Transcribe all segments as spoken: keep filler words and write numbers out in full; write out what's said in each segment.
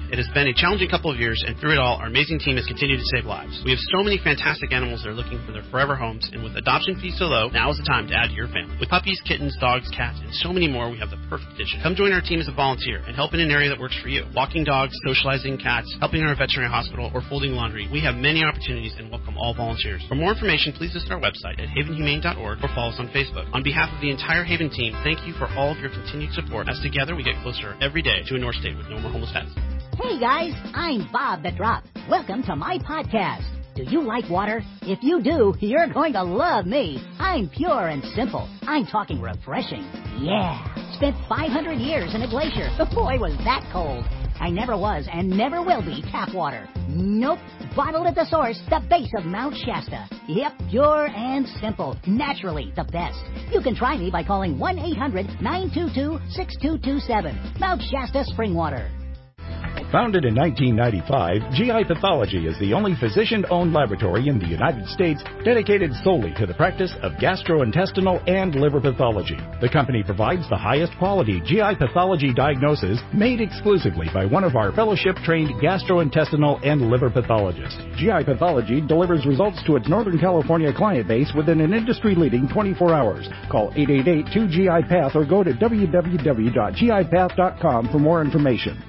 It has been a challenging couple of years, and through it all, our amazing team has continued to save lives. We have so many fantastic animals that are looking for their forever homes, and with adoption fees so low, now is the time to add to your family. With puppies, kittens, dogs, cats, and so many more, we have the perfect addition. Come join our team as a volunteer and help in an area that works for you. Walking dogs, socializing cats, helping in our veterinary hospital, or folding laundry. We have many opportunities and welcome all volunteers. For more information, please visit our website at haven humane dot org or follow us on Facebook. On behalf of the entire Haven team, thank you for all of your continued support, as together we get closer every day to a North State with no more homeless pets. Hey guys, I'm Bob the Drop. Welcome to my podcast. Do you like water? If you do, you're going to love me. I'm pure and simple. I'm talking refreshing. Yeah. Spent five hundred years in a glacier. Boy, was that cold. I never was and never will be tap water. Nope. Bottled at the source, the base of Mount Shasta. Yep, pure and simple. Naturally the best. You can try me by calling one eight hundred nine two two six two two seven. Mount Shasta Spring Water. Founded in nineteen ninety-five, G I Pathology is the only physician-owned laboratory in the United States dedicated solely to the practice of gastrointestinal and liver pathology. The company provides the highest quality G I pathology diagnosis made exclusively by one of our fellowship-trained gastrointestinal and liver pathologists. G I Pathology delivers results to its Northern California client base within an industry-leading twenty-four hours. Call eight eight eight two G I Path or go to w w w dot g i path dot com for more information.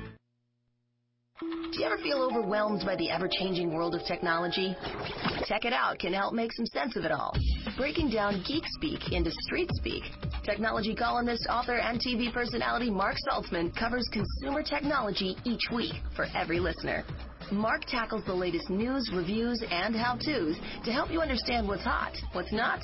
Do you ever feel overwhelmed by the ever-changing world of technology? Tech It Out can help make some sense of it all. Breaking down geek speak into street speak. Technology columnist, author, and T V personality Mark Saltzman covers consumer technology each week for every listener. Mark tackles the latest news, reviews, and how-tos to help you understand what's hot, what's not,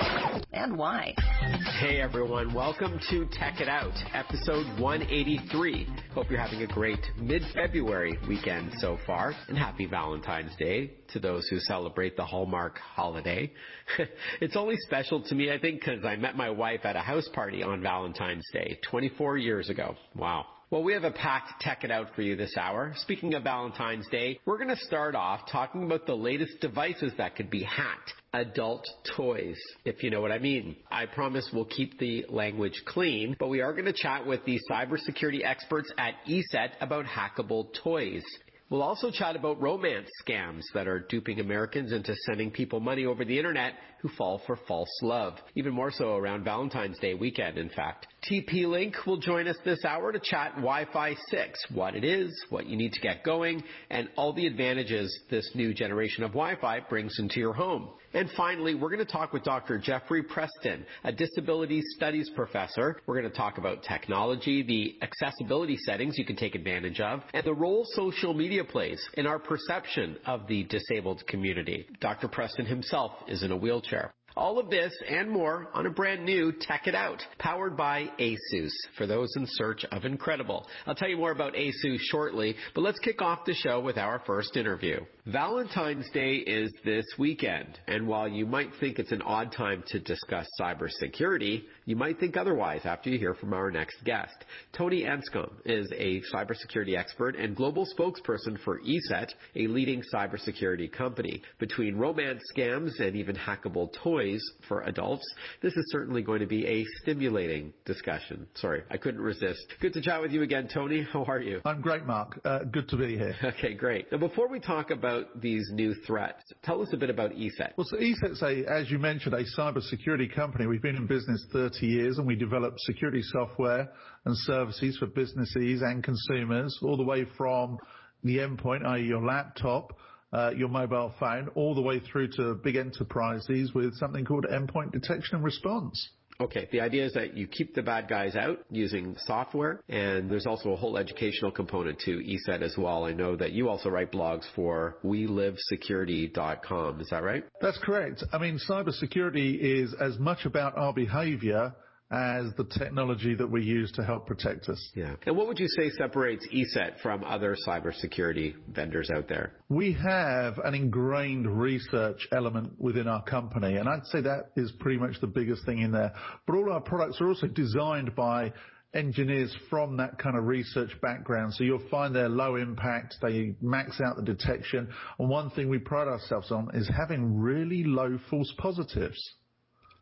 and why. Hey everyone, welcome to Tech It Out, episode one eighty-three. Hope you're having a great mid-February weekend so far, and happy Valentine's Day to those who celebrate the Hallmark holiday. It's only special to me, I think, because I met my wife at a house party on Valentine's Day twenty-four years ago. Wow. Well, we have a packed Tech It Out for you this hour. Speaking of Valentine's Day, we're going to start off talking about the latest devices that could be hacked. Adult toys, if you know what I mean. I promise we'll keep the language clean, but we are going to chat with the cybersecurity experts at E S E T about hackable toys. We'll also chat about romance scams that are duping Americans into sending people money over the internet who fall for false love. Even more so around Valentine's Day weekend, in fact. T P-Link will join us this hour to chat Wi-Fi six, what it is, what you need to get going, and all the advantages this new generation of Wi-Fi brings into your home. And finally, we're going to talk with Doctor Jeffrey Preston, a disability studies professor. We're going to talk about technology, the accessibility settings you can take advantage of, and the role social media plays in our perception of the disabled community. Doctor Preston himself is in a wheelchair. All of this and more on a brand new Tech It Out, powered by ASUS, for those in search of incredible. I'll tell you more about ASUS shortly, but let's kick off the show with our first interview. Valentine's Day is this weekend, and while you might think it's an odd time to discuss cybersecurity, you might think otherwise after you hear from our next guest. Tony Anscombe is a cybersecurity expert and global spokesperson for E S E T, a leading cybersecurity company. Between romance scams and even hackable toys for adults, this is certainly going to be a stimulating discussion. Sorry, I couldn't resist. Good to chat with you again, Tony. How are you? I'm great, Mark. Uh, good to be here. Okay, great. Now, before we talk about these new threats, tell us a bit about E S E T. Well, so E S E T is, a, as you mentioned, a cybersecurity company. We've been in business thirty years, and we develop security software and services for businesses and consumers, all the way from the endpoint, that is your laptop, Uh, your mobile phone, all the way through to big enterprises with something called endpoint detection and response. Okay, the idea is that you keep the bad guys out using software, and there's also a whole educational component to E S E T as well. I know that you also write blogs for we live security dot com. Is that right? That's correct. I mean, cybersecurity is as much about our behavior as the technology that we use to help protect us. Yeah. And what would you say separates E S E T from other cybersecurity vendors out there? We have an ingrained research element within our company, and I'd say that is pretty much the biggest thing in there. But all our products are also designed by engineers from that kind of research background. So you'll find they're low impact, they max out the detection. And one thing we pride ourselves on is having really low false positives.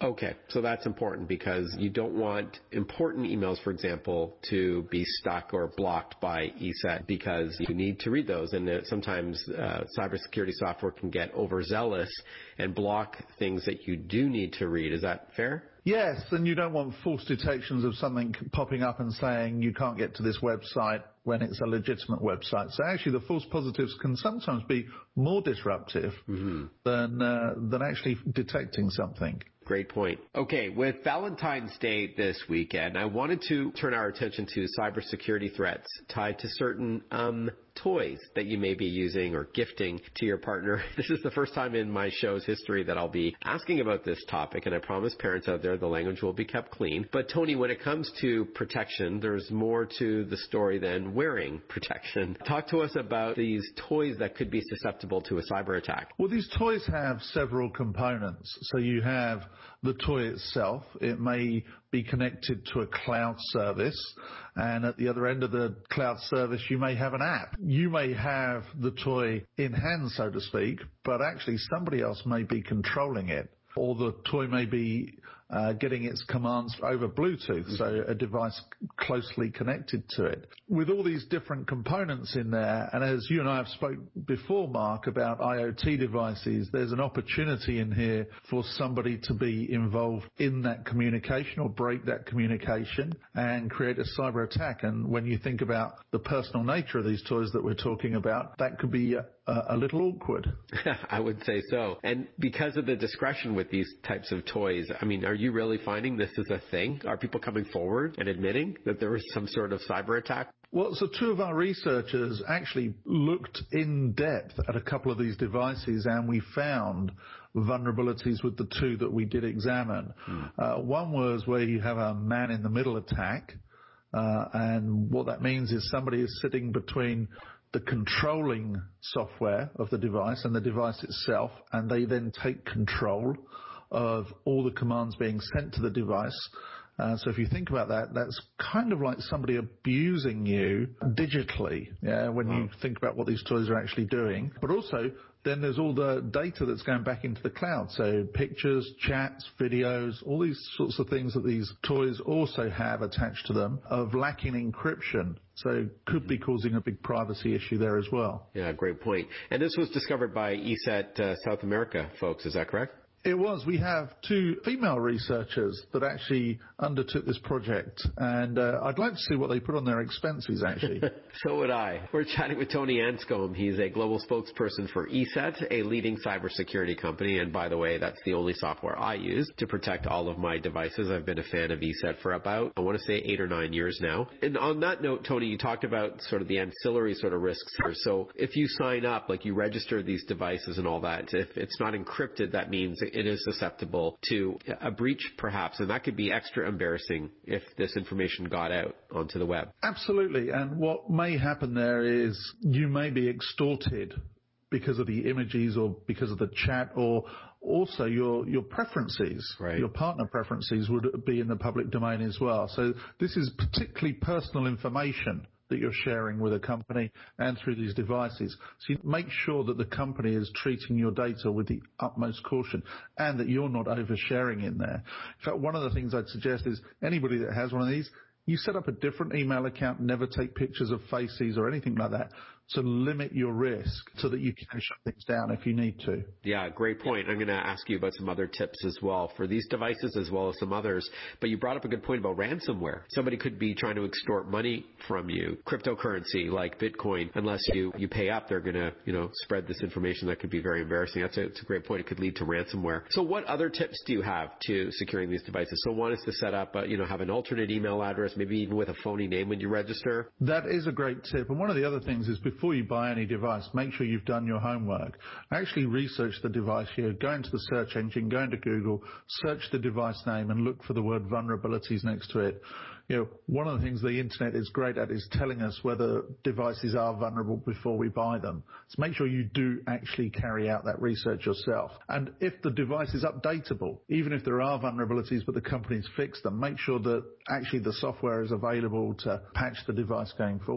Okay, so that's important because you don't want important emails, for example, to be stuck or blocked by E S E T because you need to read those. And sometimes uh, cybersecurity software can get overzealous and block things that you do need to read. Is that fair? Yes, and you don't want false detections of something popping up and saying you can't get to this website when it's a legitimate website. So actually the false positives can sometimes be more disruptive mm-hmm. than uh, than actually detecting something. Great point. Okay, with Valentine's Day this weekend, I wanted to turn our attention to cybersecurity threats tied to certain um, toys that you may be using or gifting to your partner. This is the first time in my show's history that I'll be asking about this topic, and I promise parents out there the language will be kept clean. But Tony, when it comes to protection, there's more to the story than wearing protection. Talk to us about these toys that could be susceptible to a cyber attack. Well, these toys have several components. So you have the toy itself. It may be connected to a cloud service, and at the other end of the cloud service you may have an app. You may have the toy in hand, so to speak, but actually somebody else may be controlling it, or the toy may be uh, getting its commands over Bluetooth, so a device closely connected to it. With all these different components in there, and as you and I have spoke before, Mark, about IoT devices, there's an opportunity in here for somebody to be involved in that communication or break that communication and create a cyber attack. And when you think about the personal nature of these toys that we're talking about, that could be a, a little awkward. I would say so. And because of the discretion with these types of toys, I mean, are you really finding this is a thing? Are people coming forward and admitting that there was some sort of cyber attack? Well, so two of our researchers actually looked in depth at a couple of these devices, and we found vulnerabilities with the two that we did examine. Hmm. Uh, one was where you have a man-in-the-middle attack, uh, and what that means is somebody is sitting between the controlling software of the device and the device itself, and they then take control of all the commands being sent to the device. Uh, so if you think about that, that's kind of like somebody abusing you digitally, yeah, when wow. you think about what these toys are actually doing. But also, then there's all the data that's going back into the cloud. So pictures, chats, videos, all these sorts of things that these toys also have attached to them of lacking encryption. So could be causing a big privacy issue there as well. Yeah, great point. And this was discovered by E S E T uh, South America folks, is that correct? It was. We have two female researchers that actually undertook this project, and uh, I'd like to see what they put on their expenses, actually. So would I. We're chatting with Tony Anscombe. He's a global spokesperson for E S E T, a leading cybersecurity company, and by the way, that's the only software I use to protect all of my devices. I've been a fan of E S E T for about, I want to say, eight or nine years now. And on that note, Tony, you talked about sort of the ancillary sort of risks here. So if you sign up, like you register these devices and all that, if it's not encrypted, that means it is susceptible to a breach, perhaps, and that could be extra embarrassing if this information got out onto the web. Absolutely, and what may happen there is you may be extorted because of the images or because of the chat, or also your your preferences, right. Your partner preferences would be in the public domain as well. So this is particularly personal information that you're sharing with a company and through these devices. So you make sure that the company is treating your data with the utmost caution and that you're not oversharing in there. In fact, one of the things I'd suggest is anybody that has one of these, you set up a different email account, never take pictures of faces or anything like that, to limit your risk so that you can shut things down if you need to. Yeah, great point. I'm going to ask you about some other tips as well for these devices as well as some others. But you brought up a good point about ransomware. Somebody could be trying to extort money from you. Cryptocurrency like Bitcoin, unless you, you pay up, they're going to, you know, spread this information that could be very embarrassing. That's a, it's a great point. It could lead to ransomware. So what other tips do you have to securing these devices? So one is to set up, a, you know, have an alternate email address, maybe even with a phony name when you register. That is a great tip. And one of the other things is before Before you buy any device, make sure you've done your homework. Actually research the device here. Go into the search engine, go into Google, search the device name and look for the word vulnerabilities next to it. You know, one of the things the internet is great at is telling us whether devices are vulnerable before we buy them. So make sure you do actually carry out that research yourself. And if the device is updatable, even if there are vulnerabilities but the company's fixed them, make sure that actually the software is available to patch the device going forward.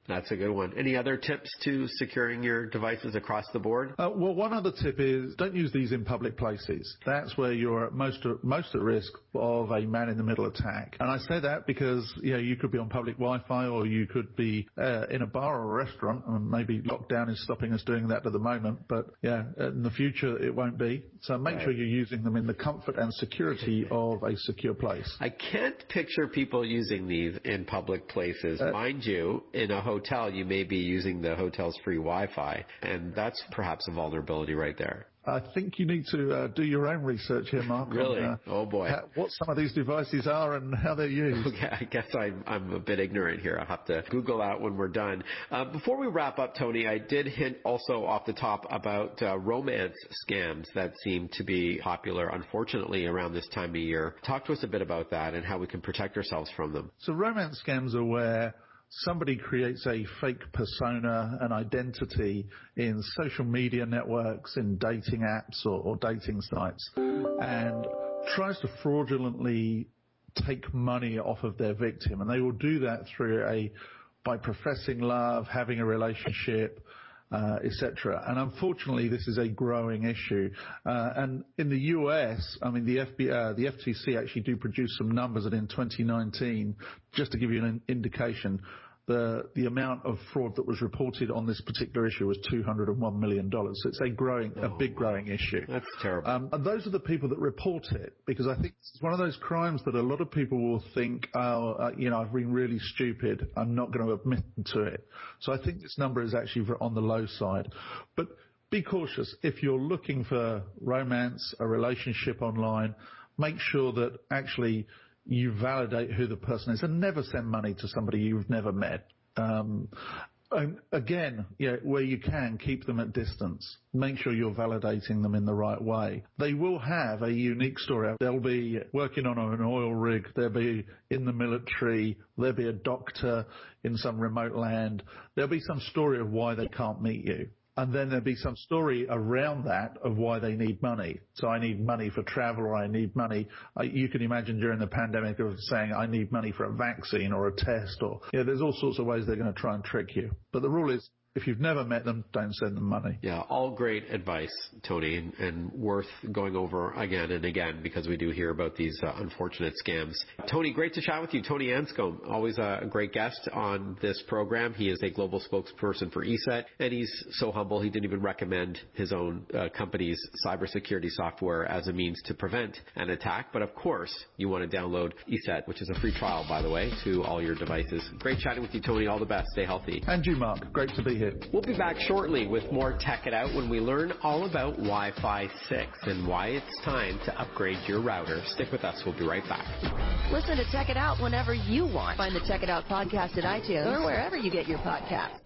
That's a good one. Any other tips to securing your devices across the board? Uh, well, one other tip is don't use these in public places. That's where you're at most, most at risk of a man-in-the-middle attack. And I say that because, you know, you could be on public Wi-Fi or you could be uh, in a bar or a restaurant, and maybe lockdown is stopping us doing that at the moment. But, yeah, in the future, it won't be. So make right. sure you're using them in the comfort and security of a secure place. I can't picture people using these in public places. Uh, Mind you, in a hotel, you may be using the hotel's free Wi-Fi, and that's perhaps a vulnerability right there. I think you need to uh, do your own research here, Mark. Really? On, uh, oh, boy. How, what some of these devices are and how they're used. Okay, I guess I'm, I'm a bit ignorant here. I'll have to Google that when we're done. Uh, before we wrap up, Tony, I did hint also off the top about uh, romance scams that seem to be popular, unfortunately, around this time of year. Talk to us a bit about that and how we can protect ourselves from them. So romance scams are where somebody creates a fake persona, an identity in social media networks, in dating apps or, or dating sites, and tries to fraudulently take money off of their victim. And they will do that through a, by professing love, having a relationship, Uh, et cetera. And unfortunately, this is a growing issue. Uh, and in the U S, I mean, the F B I, uh, the F T C actually do produce some numbers, and in twenty nineteen, just to give you an indication, the the amount of fraud that was reported on this particular issue was two hundred one million dollars. So it's a growing, oh, a big growing issue. That's terrible. Um, and those are the people that report it, because I think it's one of those crimes that a lot of people will think, oh, uh, you know, I've been really stupid, I'm not going to admit to it. So I think this number is actually on the low side. But be cautious. If you're looking for romance, a relationship online, make sure that actually you validate who the person is, and never send money to somebody you've never met. Um, and again, yeah, where you can, keep them at distance. Make sure you're validating them in the right way. They will have a unique story. They'll be working on an oil rig. They'll be in the military. There'll be a doctor in some remote land. There'll be some story of why they can't meet you. And then there'll be some story around that of why they need money. So I need money for travel, or I need money. I, you can imagine during the pandemic of saying I need money for a vaccine or a test, or, yeah, there's all sorts of ways they're going to try and trick you. But the rule is, if you've never met them, don't send them money. Yeah, all great advice, Tony, and, and worth going over again and again, because we do hear about these uh, unfortunate scams. Tony, great to chat with you. Tony Anscombe, always a great guest on this program. He is a global spokesperson for E S E T, and he's so humble he didn't even recommend his own uh, company's cybersecurity software as a means to prevent an attack. But of course, you want to download E S E T, which is a free trial, by the way, to all your devices. Great chatting with you, Tony. All the best. Stay healthy. And you, Mark. Great to be here. We'll be back shortly with more Tech It Out when we learn all about Wi-Fi six and why it's time to upgrade your router. Stick with us. We'll be right back. Listen to Tech It Out whenever you want. Find the Tech It Out podcast at iTunes or wherever you get your podcasts.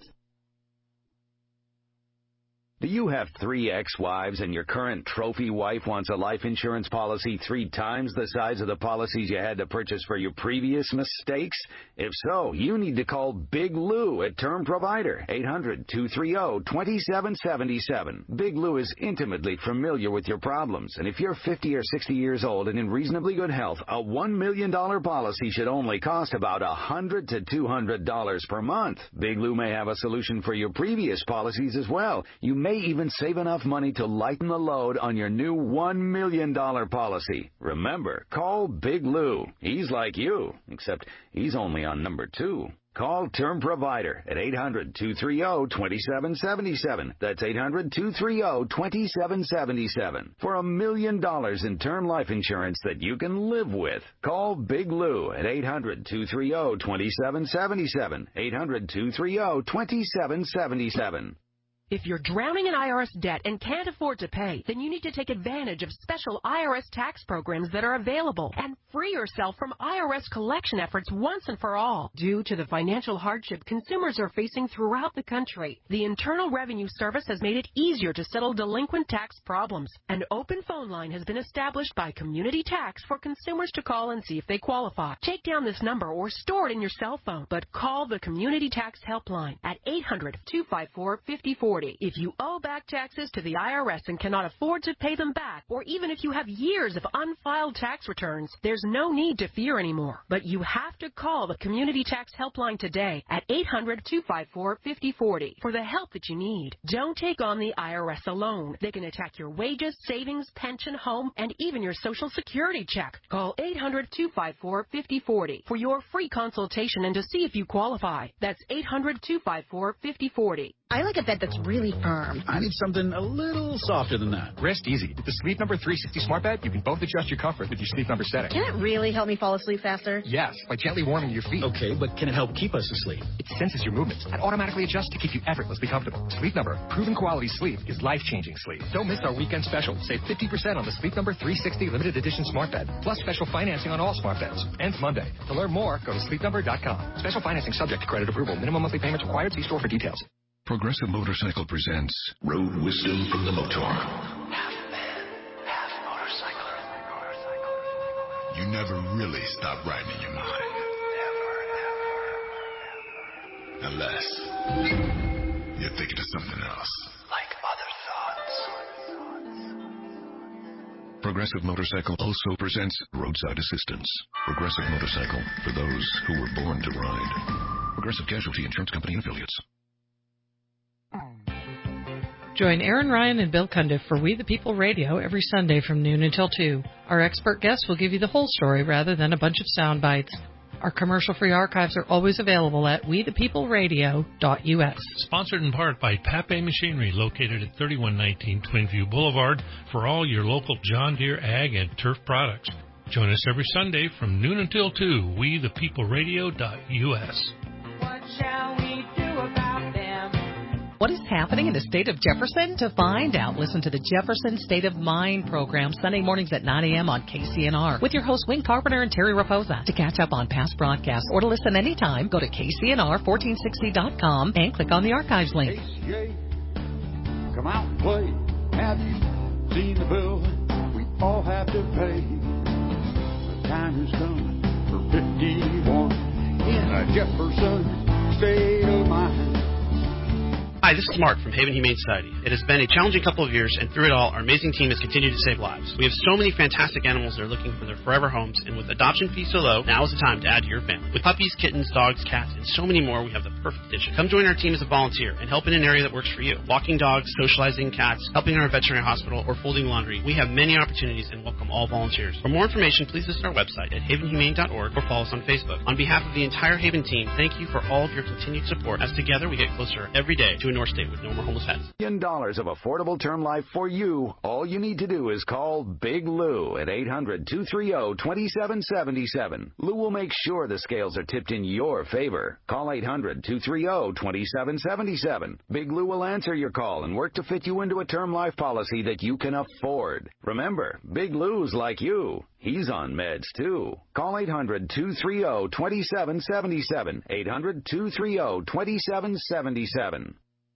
Do you have three ex-wives and your current trophy wife wants a life insurance policy three times the size of the policies you had to purchase for your previous mistakes? If so, you need to call Big Lou at Term Provider, eight hundred, two three zero, two seven seven seven. Big Lou is intimately familiar with your problems, and if you're fifty or sixty years old and in reasonably good health, a one million dollars policy should only cost about one hundred to two hundred dollars per month. Big Lou may have a solution for your previous policies as well. You may even save enough money to lighten the load on your new one million dollars policy. Remember, call Big Lou. He's like you, except he's only on number two. Call Term Provider at eight hundred, two three zero, two seven seven seven. That's eight hundred, two three zero, two seven seven seven. For a million dollars in term life insurance that you can live with. Call Big Lou at eight hundred, two three zero, two seven seven seven. eight hundred, two three zero, two seven seven seven. If you're drowning in I R S debt and can't afford to pay, then you need to take advantage of special I R S tax programs that are available and free yourself from I R S collection efforts once and for all. Due to the financial hardship consumers are facing throughout the country, the Internal Revenue Service has made it easier to settle delinquent tax problems. An open phone line has been established by Community Tax for consumers to call and see if they qualify. Take down this number or store it in your cell phone, but call the Community Tax Helpline at eight hundred, two five four, five four forty. If you owe back taxes to the I R S and cannot afford to pay them back, or even if you have years of unfiled tax returns, there's no need to fear anymore. But you have to call the Community Tax Helpline today at eight hundred, two five four, five oh four oh for the help that you need. Don't take on the I R S alone. They can attack your wages, savings, pension, home, and even your Social Security check. Call eight hundred, two five four, five oh four oh for your free consultation and to see if you qualify. That's eight hundred, two five four, five oh four oh. I like a bed that's really firm. I need something a little softer than that. Rest easy. With the Sleep Number three sixty Smart Bed, you can both adjust your comfort with your Sleep Number setting. Can it really help me fall asleep faster? Yes, by gently warming your feet. Okay, but can it help keep us asleep? It senses your movements and automatically adjusts to keep you effortlessly comfortable. Sleep Number, proven quality sleep is life-changing sleep. Don't miss our weekend special. Save fifty percent on the Sleep Number three sixty Limited Edition Smart Bed, plus special financing on all smart beds. Ends Monday. To learn more, go to sleep number dot com. Special financing subject to credit approval. Minimum monthly payments required. See store for details. Progressive Motorcycle presents Road Wisdom from the Motor. Half man, half motorcycle. You never really stop riding in your mind. Never, ever, ever. Unless you're thinking of something else. Like other thoughts. Progressive Motorcycle also presents Roadside Assistance. Progressive Motorcycle for those who were born to ride. Progressive Casualty Insurance Company and Affiliates. Join Aaron Ryan and Bill Cundiff for We the People Radio every Sunday from noon until two. Our expert guests will give you the whole story rather than a bunch of sound bites. Our commercial-free archives are always available at we the people radio dot u s. Sponsored in part by Pape Machinery, located at thirty-one nineteen Twinview Boulevard, for all your local John Deere ag and turf products. Join us every Sunday from noon until two, we the people radio dot u s. What shall we do about them? What is happening in the state of Jefferson? To find out, listen to the Jefferson State of Mind program Sunday mornings at nine a.m. on K C N R with your hosts Wayne Carpenter and Terry Raposa. To catch up on past broadcasts or to listen anytime, go to K C N R fourteen sixty dot com and click on the archives link. K C A, come out and play. Have you seen the bill we all have to pay? The time has come for fifty-one in a Jefferson State of Mind. Hi, this is Mark from Haven Humane Society. It has been a challenging couple of years, and through it all, our amazing team has continued to save lives. We have so many fantastic animals that are looking for their forever homes, and with adoption fees so low, now is the time to add to your family. With puppies, kittens, dogs, cats, and so many more, we have the perfect addition. Come join our team as a volunteer and help in an area that works for you. Walking dogs, socializing cats, helping in our veterinary hospital, or folding laundry. We have many opportunities and welcome all volunteers. For more information, please visit our website at haven humane dot org or follow us on Facebook. On behalf of the entire Haven team, thank you for all of your continued support, as together we get closer every day to a North State with no more homeless pets. Million dollars of affordable term life for you. All you need to do is call Big Lou at eight hundred, two three zero, two seven seven seven. Lou will make sure the scales are tipped in your favor. Call eight hundred, two three zero, two seven seven seven. Big Lou will answer your call and work to fit you into a term life policy that you can afford. Remember, Big Lou's like you. He's on meds, too. Call eight hundred, two three zero, two seven seven seven. eight hundred, two three zero, two seven seven seven.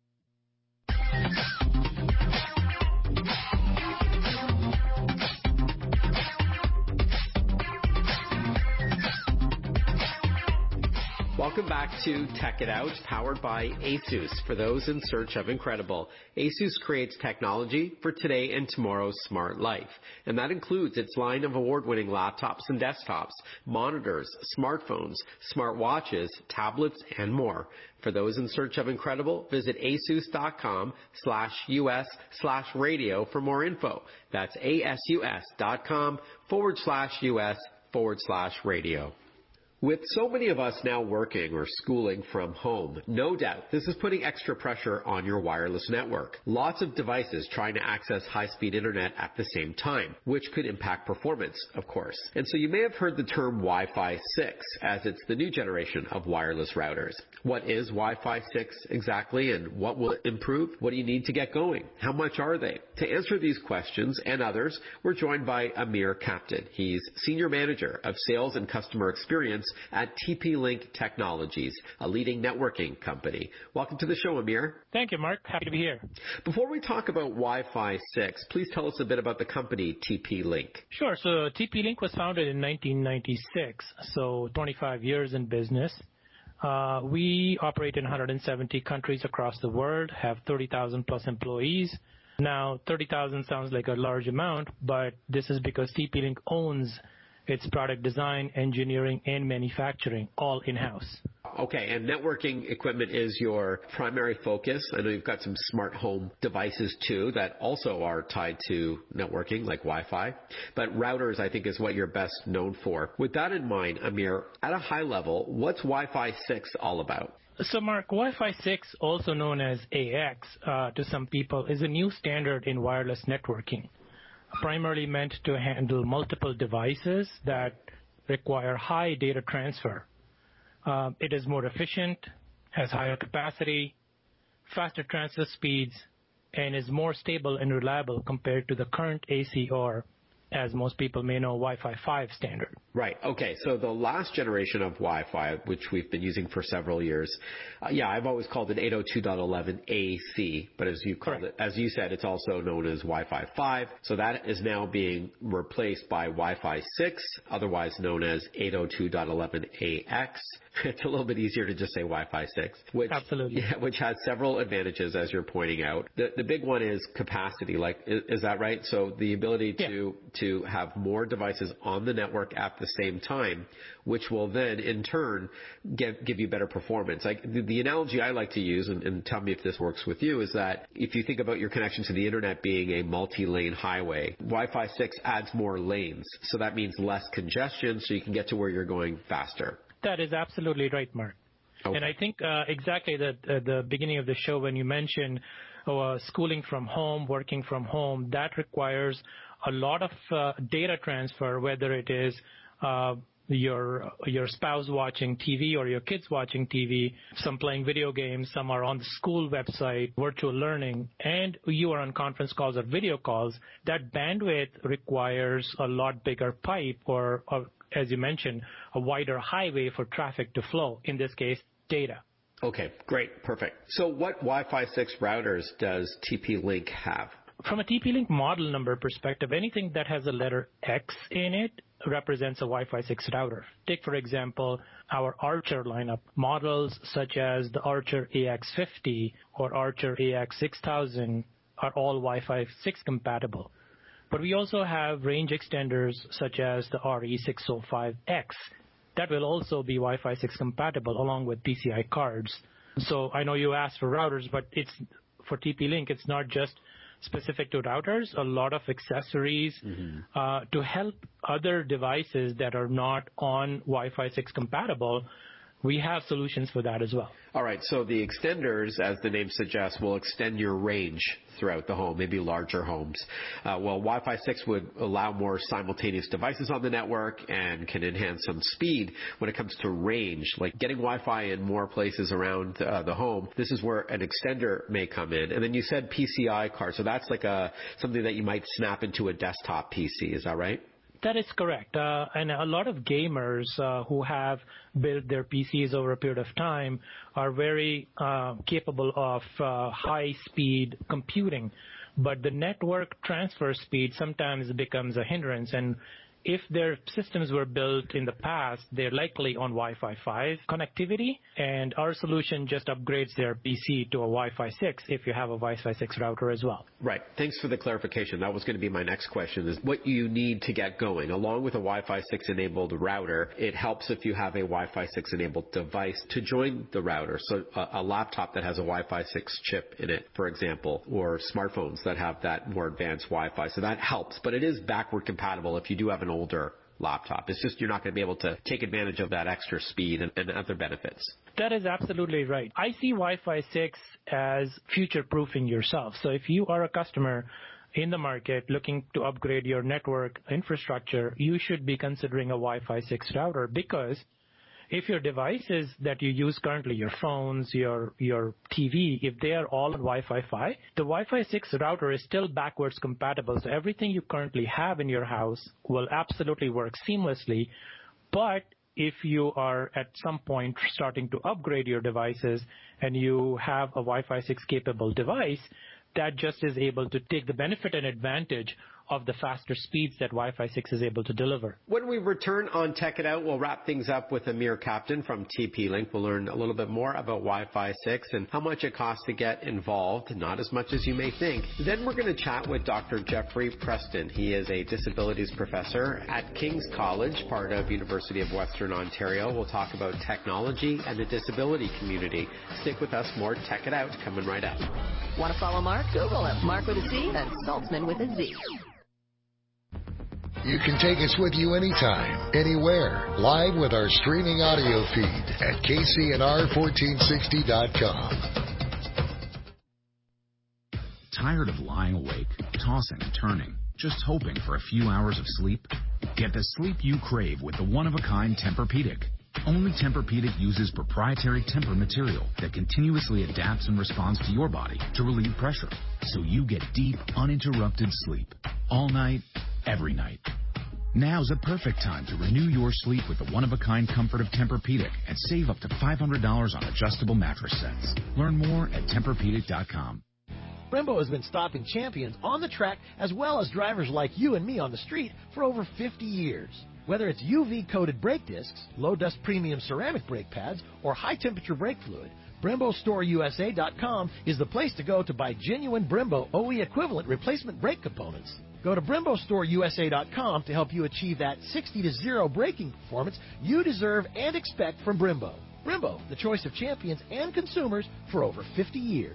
Welcome back to Tech It Out, powered by ASUS. For those in search of incredible, ASUS creates technology for today and tomorrow's smart life. And that includes its line of award-winning laptops and desktops, monitors, smartphones, smartwatches, tablets, and more. For those in search of incredible, visit asus.com slash us slash radio for more info. That's asus.com forward slash us forward slash radio. With so many of us now working or schooling from home, no doubt this is putting extra pressure on your wireless network. Lots of devices trying to access high-speed internet at the same time, which could impact performance, of course. And so you may have heard the term Wi-Fi six, as it's the new generation of wireless routers. What is Wi-Fi six exactly, and what will it improve? What do you need to get going? How much are they? To answer these questions and others, we're joined by Amir Captain. He's Senior Manager of Sales and Customer Experience at T P-Link Technologies, a leading networking company. Welcome to the show, Amir. Thank you, Mark. Happy to be here. Before we talk about Wi-Fi six, please tell us a bit about the company T P-Link. Sure. So T P-Link was founded in nineteen ninety-six, so twenty-five years in business. Uh, we operate in one hundred seventy countries across the world, have thirty thousand plus employees. Now, thirty thousand sounds like a large amount, but this is because T P Link owns its product design, engineering, and manufacturing all in-house. Okay, and networking equipment is your primary focus. I know you've got some smart home devices too that also are tied to networking, like Wi-Fi. But routers, I think, is what you're best known for. With that in mind, Amir, at a high level, what's Wi-Fi six all about? So, Mark, Wi-Fi six, also known as A X uh, to some people, is a new standard in wireless networking, primarily meant to handle multiple devices that require high data transfer. Uh, it is more efficient, has higher capacity, faster transfer speeds, and is more stable and reliable compared to the current A C or, as most people may know, Wi-Fi five standard. Right. Okay. So the last generation of Wi-Fi, which we've been using for several years, uh, yeah, I've always called it eight oh two dot eleven A C, but as you called Correct. it, as you said, it's also known as Wi-Fi five. So that is now being replaced by Wi-Fi six, otherwise known as eight oh two dot eleven A X. It's a little bit easier to just say Wi-Fi six, which absolutely, yeah, which has several advantages, as you're pointing out. The the big one is capacity. Like, is, is that right? So the ability to yeah. to have more devices on the network at the same time, which will then in turn give, give you better performance. Like the, the analogy I like to use, and, and tell me if this works with you, is that if you think about your connection to the internet being a multi-lane highway, Wi-Fi six adds more lanes. So that means less congestion, so you can get to where you're going faster. That is absolutely right, Mark. Okay. And I think uh, exactly the, uh, the beginning of the show when you mentioned uh, schooling from home, working from home, that requires a lot of uh, data transfer, whether it is uh, your your spouse watching T V or your kids watching T V, some playing video games, some are on the school website, virtual learning, and you are on conference calls or video calls. That bandwidth requires a lot bigger pipe or, or as you mentioned, a wider highway for traffic to flow, in this case, data. Okay, great, perfect. So what Wi-Fi six routers does T P Link have? From a T P Link model number perspective, anything that has a letter X in it represents a Wi-Fi six router. Take, for example, our Archer lineup. Models such as the Archer A X fifty or Archer A X six thousand are all Wi-Fi six compatible. But we also have range extenders such as the R E six oh five X. That will also be Wi-Fi six compatible along with P C I cards. So I know you asked for routers, but it's for T P Link, it's not just specific to routers, a lot of accessories mm-hmm. uh, to help other devices that are not on Wi-Fi six compatible. We have solutions for that as well. All right, so the extenders, as the name suggests, will extend your range throughout the home, maybe larger homes. Uh, well, Wi-Fi six would allow more simultaneous devices on the network and can enhance some speed when it comes to range, like getting Wi-Fi in more places around uh, the home. This is where an extender may come in. And then you said P C I card, so that's like a something that you might snap into a desktop P C, is that right? That is correct. Uh, and a lot of gamers uh, who have built their P Cs over a period of time are very uh, capable of uh, high-speed computing. But the network transfer speed sometimes becomes a hindrance. And if their systems were built in the past, they're likely on Wi-Fi five connectivity, and our solution just upgrades their P C to a Wi-Fi six if you have a Wi-Fi six router as well. Right. Thanks for the clarification. That was going to be my next question, is what you need to get going. Along with a Wi-Fi six enabled router, it helps if you have a Wi-Fi six enabled device to join the router. So a, a laptop that has a Wi-Fi six chip in it, for example, or smartphones that have that more advanced Wi-Fi. So that helps, but it is backward compatible if you do have an older laptop. It's just you're not going to be able to take advantage of that extra speed and, and other benefits. That is absolutely right. I see Wi-Fi six as future-proofing yourself. So if you are a customer in the market looking to upgrade your network infrastructure, you should be considering a Wi-Fi six router, because if your devices that you use currently, your phones, your your T V, if they are all on Wi-Fi five, the Wi-Fi six router is still backwards compatible. So everything you currently have in your house will absolutely work seamlessly. But if you are at some point starting to upgrade your devices and you have a Wi-Fi six capable device, that just is able to take the benefit and advantage of the faster speeds that Wi-Fi six is able to deliver. When we return on Tech It Out, we'll wrap things up with Amir Captain from T P Link. We'll learn a little bit more about Wi-Fi six and how much it costs to get involved, not as much as you may think. Then we're going to chat with Doctor Jeffrey Preston. He is a disabilities professor at King's College, part of University of Western Ontario. We'll talk about technology and the disability community. Stick with us, more Tech It Out coming right up. Want to follow Mark? Google him. Mark with a C and Saltzman with a Z. You can take us with you anytime, anywhere, live with our streaming audio feed at K C N R fourteen sixty dot com. Tired of lying awake, tossing and turning, just hoping for a few hours of sleep? Get the sleep you crave with the one-of-a-kind Tempur-Pedic. Only Tempur-Pedic uses proprietary Tempur material that continuously adapts and responds to your body to relieve pressure, so you get deep, uninterrupted sleep. All night, every night. Now's a perfect time to renew your sleep with the one-of-a-kind comfort of Tempur-Pedic and save up to five hundred dollars on adjustable mattress sets. Learn more at Tempur Pedic dot com. Brembo has been stopping champions on the track as well as drivers like you and me on the street for over fifty years. Whether it's U V-coated brake discs, low-dust premium ceramic brake pads, or high-temperature brake fluid, Brembo Store U S A dot com is the place to go to buy genuine Brembo O E equivalent replacement brake components. Go to Brembo Store U S A dot com to help you achieve that sixty to zero braking performance you deserve and expect from Brembo. Brembo, the choice of champions and consumers for over fifty years.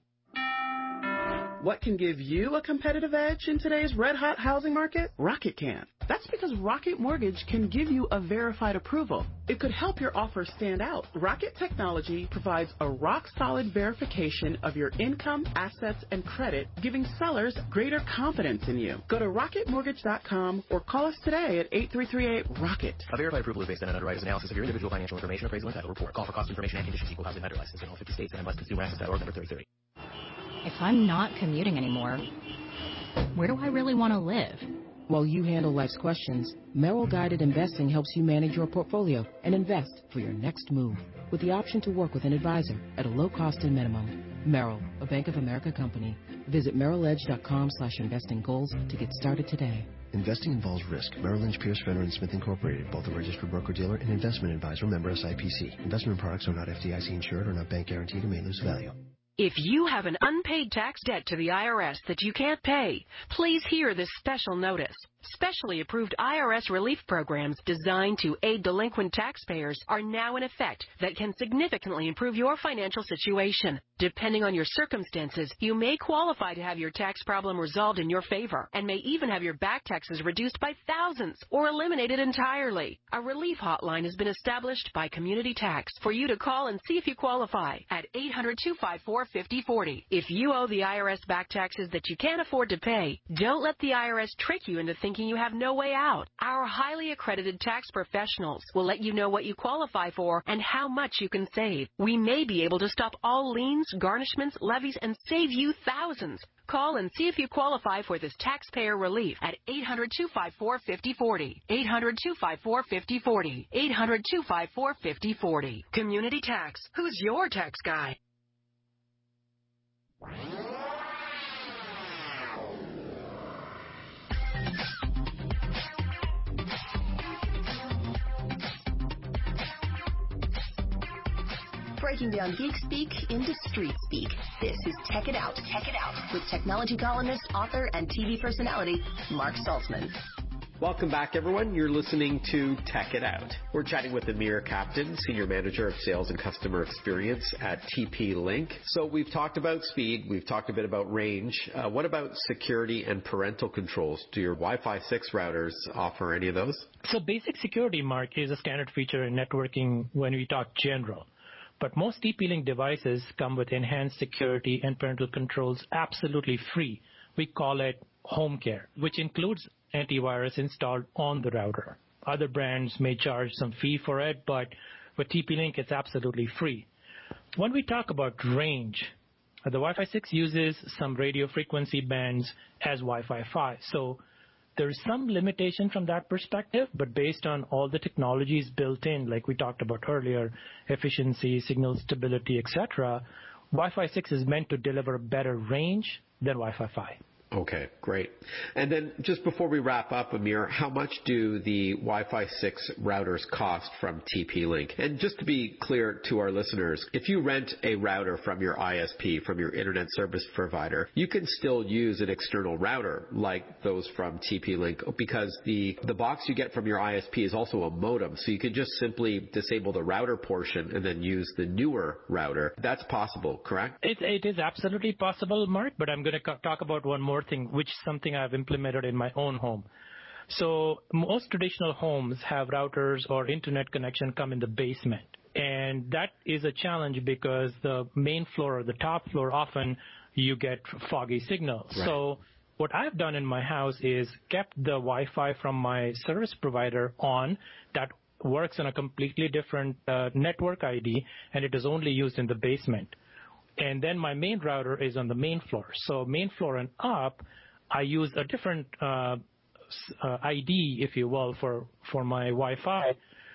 What can give you a competitive edge in today's red-hot housing market? Rocket can. That's because Rocket Mortgage can give you a verified approval. It could help your offer stand out. Rocket Technology provides a rock-solid verification of your income, assets, and credit, giving sellers greater confidence in you. Go to rocket mortgage dot com or call us today at eight three three eight, ROCKET. A verified approval is based on an underwriter's analysis of your individual financial information, appraisal, and title report. Call for cost information and conditions. Equal housing lender license in all fifty states and M L S Consumer Access dot org, number thirty thirty. If I'm not commuting anymore, where do I really want to live? While you handle life's questions, Merrill Guided Investing helps you manage your portfolio and invest for your next move with the option to work with an advisor at a low cost and minimum. Merrill, a Bank of America company. Visit merrill edge dot com slash investing goals to get started today. Investing involves risk. Merrill Lynch, Pierce, Fenner and Smith Incorporated, both a registered broker-dealer and investment advisor, member S I P C. Investment products are not F D I C insured or not bank guaranteed and may lose value. If you have an unpaid tax debt to the I R S that you can't pay, please hear this special notice. Specially approved I R S relief programs designed to aid delinquent taxpayers are now in effect that can significantly improve your financial situation. Depending on your circumstances, you may qualify to have your tax problem resolved in your favor and may even have your back taxes reduced by thousands or eliminated entirely. A relief hotline has been established by Community Tax for you to call and see if you qualify at eight hundred, two five four, five oh four oh. If you owe the I R S back taxes that you can't afford to pay, don't let the I R S trick you into thinking you have no way out. Our highly accredited tax professionals will let you know what you qualify for and how much you can save. We may be able to stop all liens, garnishments, levies, and save you thousands. Call and see if you qualify for this taxpayer relief at eight hundred, two five four, five oh four oh. eight hundred, two five four, five oh four oh. eight hundred, two five four, five oh four oh. Community Tax. Who's your tax guy? Breaking down geek speak into street speak. This is Tech It Out. Tech It Out with technology columnist, author, and T V personality Mark Saltzman. Welcome back, everyone. You're listening to Tech It Out. We're chatting with Amir Captain, Senior Manager of Sales and Customer Experience at T P Link. So we've talked about speed. We've talked a bit about range. Uh, what about security and parental controls? Do your Wi-Fi six routers offer any of those? So basic security, Mark, is a standard feature in networking when we talk general. But most T P Link devices come with enhanced security and parental controls absolutely free. We call it home care, which includes antivirus installed on the router. Other brands may charge some fee for it, but with T P Link, it's absolutely free. When we talk about range, the Wi-Fi six uses some radio frequency bands as Wi-Fi five. So there's some limitation from that perspective, but based on all the technologies built in, like we talked about earlier, efficiency, signal stability, et cetera, Wi-Fi six is meant to deliver better range than Wi-Fi five. Okay, great. And then just before we wrap up, Amir, how much do the Wi-Fi six routers cost from T P-Link? And just to be clear to our listeners, if you rent a router from your I S P, from your internet service provider, you can still use an external router like those from T P-Link because the, the box you get from your I S P is also a modem. So you could just simply disable the router portion and then use the newer router. That's possible, correct? It, it is absolutely possible, Mark, but I'm going to co- talk about one more thing, which is something I've implemented in my own home. So most traditional homes have routers or internet connection come in the basement. And that is a challenge because the main floor or the top floor, often you get foggy signals. Right. So what I've done in my house is kept the Wi-Fi from my service provider on. That works on a completely different uh, network I D, and it is only used in the basement. And then my main router is on the main floor. So main floor and up, I use a different uh, uh, I D, if you will, for, for my Wi-Fi.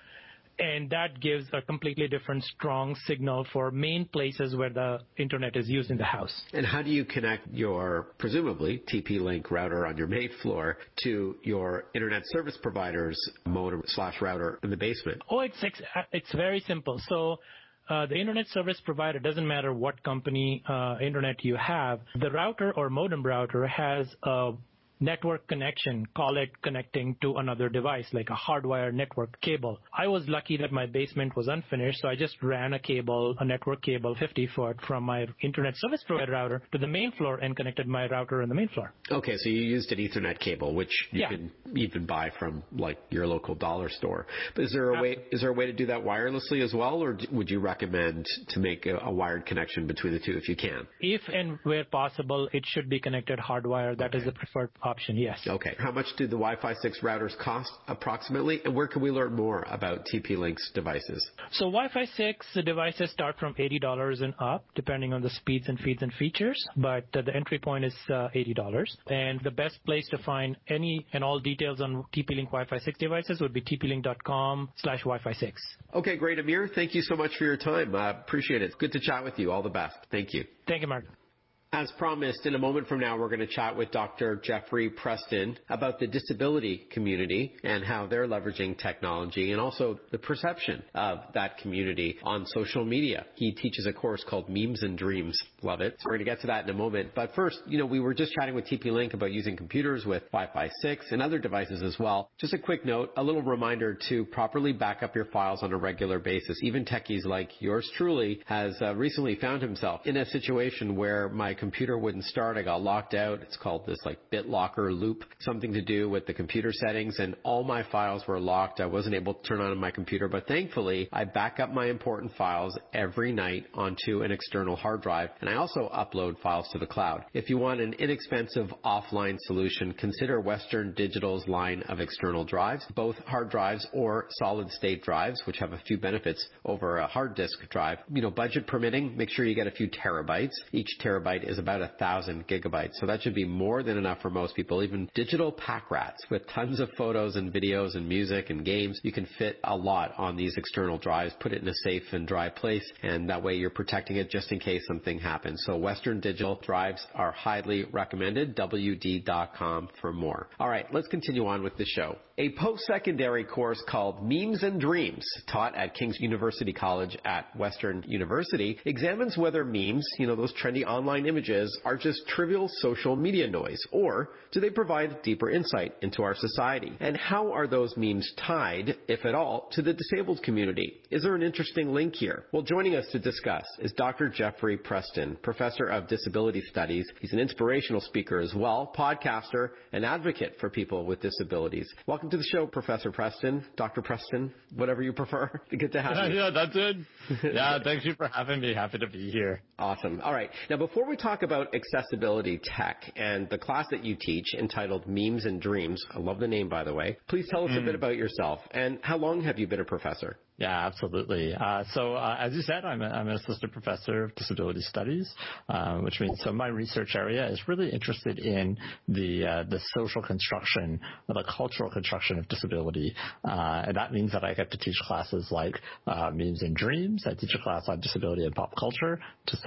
And that gives a completely different strong signal for main places where the internet is used in the house. And how do you connect your, presumably, T P-Link router on your main floor to your internet service provider's modem slash router in the basement? Oh, it's, it's very simple. So Uh, the internet service provider, doesn't matter what company uh, internet you have, the router or modem router has a network connection, call it connecting to another device, like a hardwire network cable. I was lucky that my basement was unfinished, so I just ran a cable, a network cable, fifty foot from my internet service provider router to the main floor and connected my router in the main floor. Okay, so you used an Ethernet cable, which you yeah. can even buy from like your local dollar store. But is there a way? Is there a way to do that wirelessly as well, or would you recommend to make a, a wired connection between the two if you can? If and where possible, it should be connected hardwire. That okay. is the preferred option, yes. Okay. How much do the Wi-Fi six routers cost approximately, and where can we learn more about T P-Link's devices? So Wi-Fi six devices start from eighty dollars and up, depending on the speeds and feeds and features, but uh, the entry point is uh, eighty dollars. And the best place to find any and all details on T P-Link Wi-Fi six devices would be t p link dot com slash Wi-Fi six. Okay, great, Amir. Thank you so much for your time. I uh, appreciate it. Good to chat with you. All the best. Thank you. Thank you, Mark. As promised, in a moment from now, we're going to chat with Doctor Jeffrey Preston about the disability community and how they're leveraging technology and also the perception of that community on social media. He teaches a course called Memes and Dreams. Love it. So we're going to get to that in a moment. But first, you know, we were just chatting with T P-Link about using computers with Wi-Fi six and other devices as well. Just a quick note, a little reminder to properly back up your files on a regular basis. Even techies like yours truly has uh, recently found himself in a situation where my computer wouldn't start. I got locked out. It's called this like BitLocker loop, something to do with the computer settings, and all my files were locked. I wasn't able to turn on my computer, but thankfully I back up my important files every night onto an external hard drive, and I also upload files to the cloud. If you want an inexpensive offline solution, consider Western Digital's line of external drives, both hard drives or solid state drives, which have a few benefits over a hard disk drive. You know, budget permitting, make sure you get a few terabytes. Each terabyte is about a thousand gigabytes. So that should be more than enough for most people. Even digital pack rats with tons of photos and videos and music and games, you can fit a lot on these external drives, put it in a safe and dry place, and that way you're protecting it just in case something happens. So Western Digital drives are highly recommended. W D dot com for more. All right, let's continue on with the show. A post-secondary course called Memes and Dreams, taught at King's University College at Western University, examines whether memes, you know, those trendy online images, are just trivial social media noise, or do they provide deeper insight into our society? And how are those memes tied, if at all, to the disabled community? Is there an interesting link here? Well, joining us to discuss is Doctor Jeffrey Preston, Professor of Disability Studies. He's an inspirational speaker as well, podcaster, and advocate for people with disabilities. Welcome to the show, Professor Preston, Doctor Preston, whatever you prefer. Good to have yeah, you. Yeah, that's it. Yeah, thank you for having me. Happy to be here. Awesome. All right. Now, before we talk about accessibility tech and the class that you teach entitled Memes and Dreams, I love the name, by the way, please tell us mm. a bit about yourself and how long have you been a professor? Yeah, absolutely. Uh, so uh, as you said, I'm, a, I'm an assistant professor of disability studies, uh, which means so my research area is really interested in the uh, the social construction, or the cultural construction of disability. Uh, and that means that I get to teach classes like uh, Memes and Dreams. I teach a class on disability and pop culture to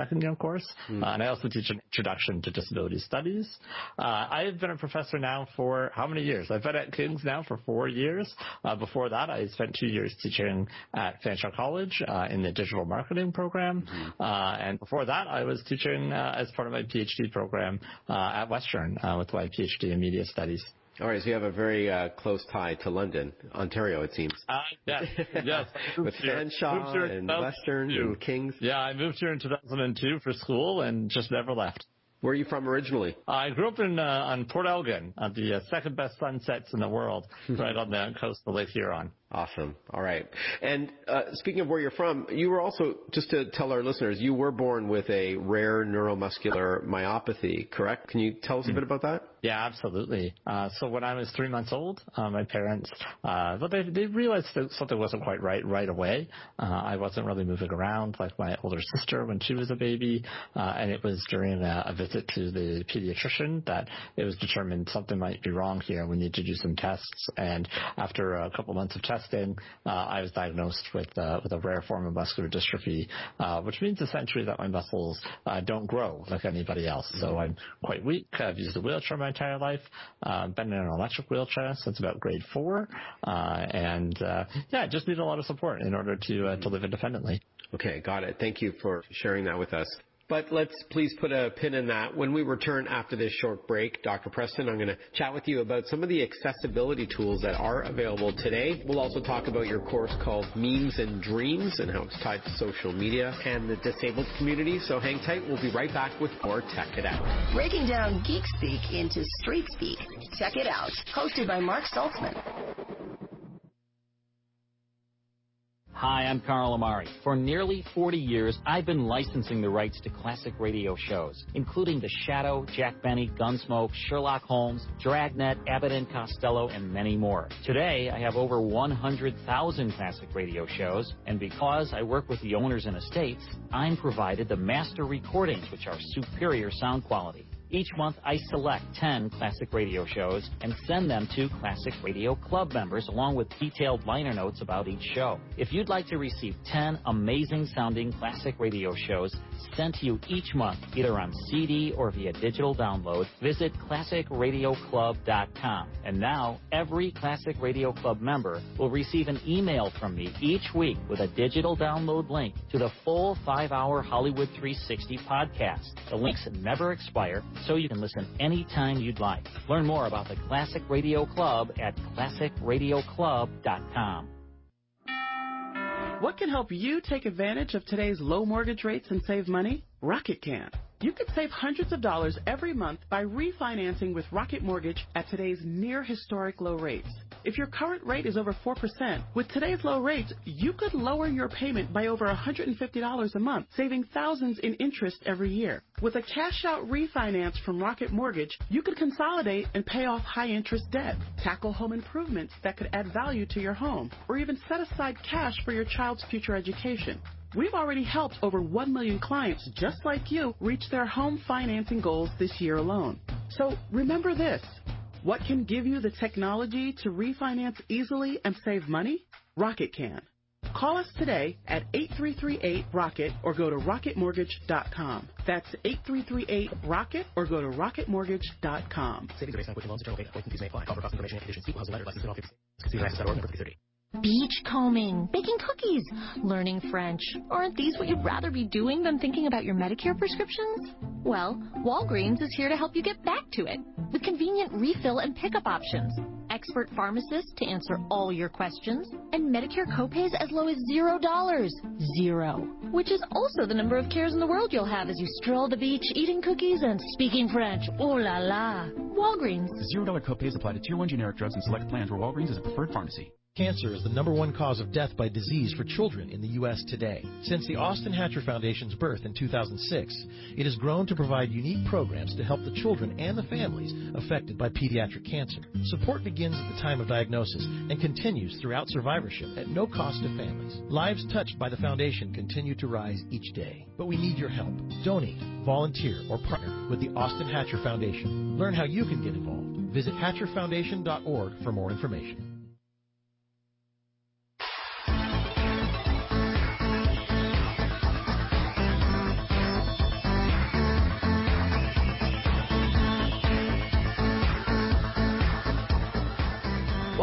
second year course. Mm. Uh, and I also teach an introduction to disability studies. Uh, I've been a professor now for how many years? I've been at King's now for four years. Uh, before that, I spent two years teaching at Fanshawe College uh, in the digital marketing program. Mm-hmm. Uh, and before that, I was teaching uh, as part of my PhD program uh, at Western uh, with my PhD in media studies. All right, so you have a very uh, close tie to London, Ontario, it seems. Uh, yes, yes. With Fanshawe and Western and King's. Yeah, I moved here in two thousand two for school and just never left. Where are you from originally? I grew up in uh, on Port Elgin, uh, the uh, second best sunsets in the world, right on the coast of Lake Huron. Awesome. All right. And uh, speaking of where you're from, you were also, just to tell our listeners, you were born with a rare neuromuscular myopathy, correct? Can you tell us a bit about that? Yeah, absolutely. Uh, so when I was three months old, uh, my parents, uh, well, they, they realized that something wasn't quite right right away. Uh, I wasn't really moving around like my older sister when she was a baby. Uh, and it was during a, a visit to the pediatrician that it was determined something might be wrong here. We need to do some tests. And after a couple months of testing, uh, I was diagnosed with, uh, with a rare form of muscular dystrophy, uh, which means essentially that my muscles, uh, don't grow like anybody else. So I'm quite weak. I've used a wheelchair my entire life. Uh, been in an electric wheelchair since about grade four. Uh, and, uh, yeah, I just need a lot of support in order to, uh, to live independently. Okay. Got it. Thank you for sharing that with us. But let's please put a pin in that. When we return after this short break, Doctor Preston, I'm going to chat with you about some of the accessibility tools that are available today. We'll also talk about your course called Memes and Dreams and how it's tied to social media and the disabled community. So hang tight. We'll be right back with more Tech It Out. Breaking down geek speak into street speak. Tech It Out, hosted by Mark Saltzman. Hi, I'm Carl Amari. For nearly forty years, I've been licensing the rights to classic radio shows, including The Shadow, Jack Benny, Gunsmoke, Sherlock Holmes, Dragnet, Abbott and Costello, and many more. Today, I have over one hundred thousand classic radio shows, and because I work with the owners and estates, I'm provided the master recordings, which are superior sound quality. Each month, I select ten classic radio shows and send them to Classic Radio Club members along with detailed liner notes about each show. If you'd like to receive ten amazing-sounding classic radio shows sent to you each month, either on C D or via digital download, visit classic radio club dot com. And now, every Classic Radio Club member will receive an email from me each week with a digital download link to the full five-hour Hollywood three sixty podcast. The links never expire, so you can listen anytime you'd like. Learn more about the Classic Radio Club at classic radio club dot com. What can help you take advantage of today's low mortgage rates and save money? Rocket can. You could save hundreds of dollars every month by refinancing with Rocket Mortgage at today's near historic low rates. If your current rate is over four percent, with today's low rates, you could lower your payment by over one hundred fifty dollars a month, saving thousands in interest every year. With a cash-out refinance from Rocket Mortgage, you could consolidate and pay off high-interest debt, tackle home improvements that could add value to your home, or even set aside cash for your child's future education. We've already helped over one million clients just like you reach their home financing goals this year alone. So remember this. What can give you the technology to refinance easily and save money? Rocket can. Call us today at eight three three eight ROCKET or go to rocket mortgage dot com. That's eight three three eight ROCKET or go to rocket mortgage dot com. Savings are based on quick loans, internal payment points, and fees may apply. Call for cost information and conditions. Equal housing letter, license in all fifty states. Consumer access dot org, number thirty. Beachcombing, baking cookies, learning French. Aren't these what you'd rather be doing than thinking about your Medicare prescriptions? Well, Walgreens is here to help you get back to it with convenient refill and pickup options, expert pharmacists to answer all your questions, and Medicare copays as low as zero dollars. Zero. Which is also the number of cares in the world you'll have as you stroll the beach eating cookies and speaking French. Oh la la. Walgreens. Zero dollar copays apply to Tier one generic drugs and select plans where Walgreens is a preferred pharmacy. Cancer is the number one cause of death by disease for children in the U S today. Since the Austin Hatcher Foundation's birth in two thousand six, it has grown to provide unique programs to help the children and the families affected by pediatric cancer. Support begins at the time of diagnosis and continues throughout survivorship at no cost to families. Lives touched by the foundation continue to rise each day. But we need your help. Donate, volunteer, or partner with the Austin Hatcher Foundation. Learn how you can get involved. Visit hatcher foundation dot org for more information.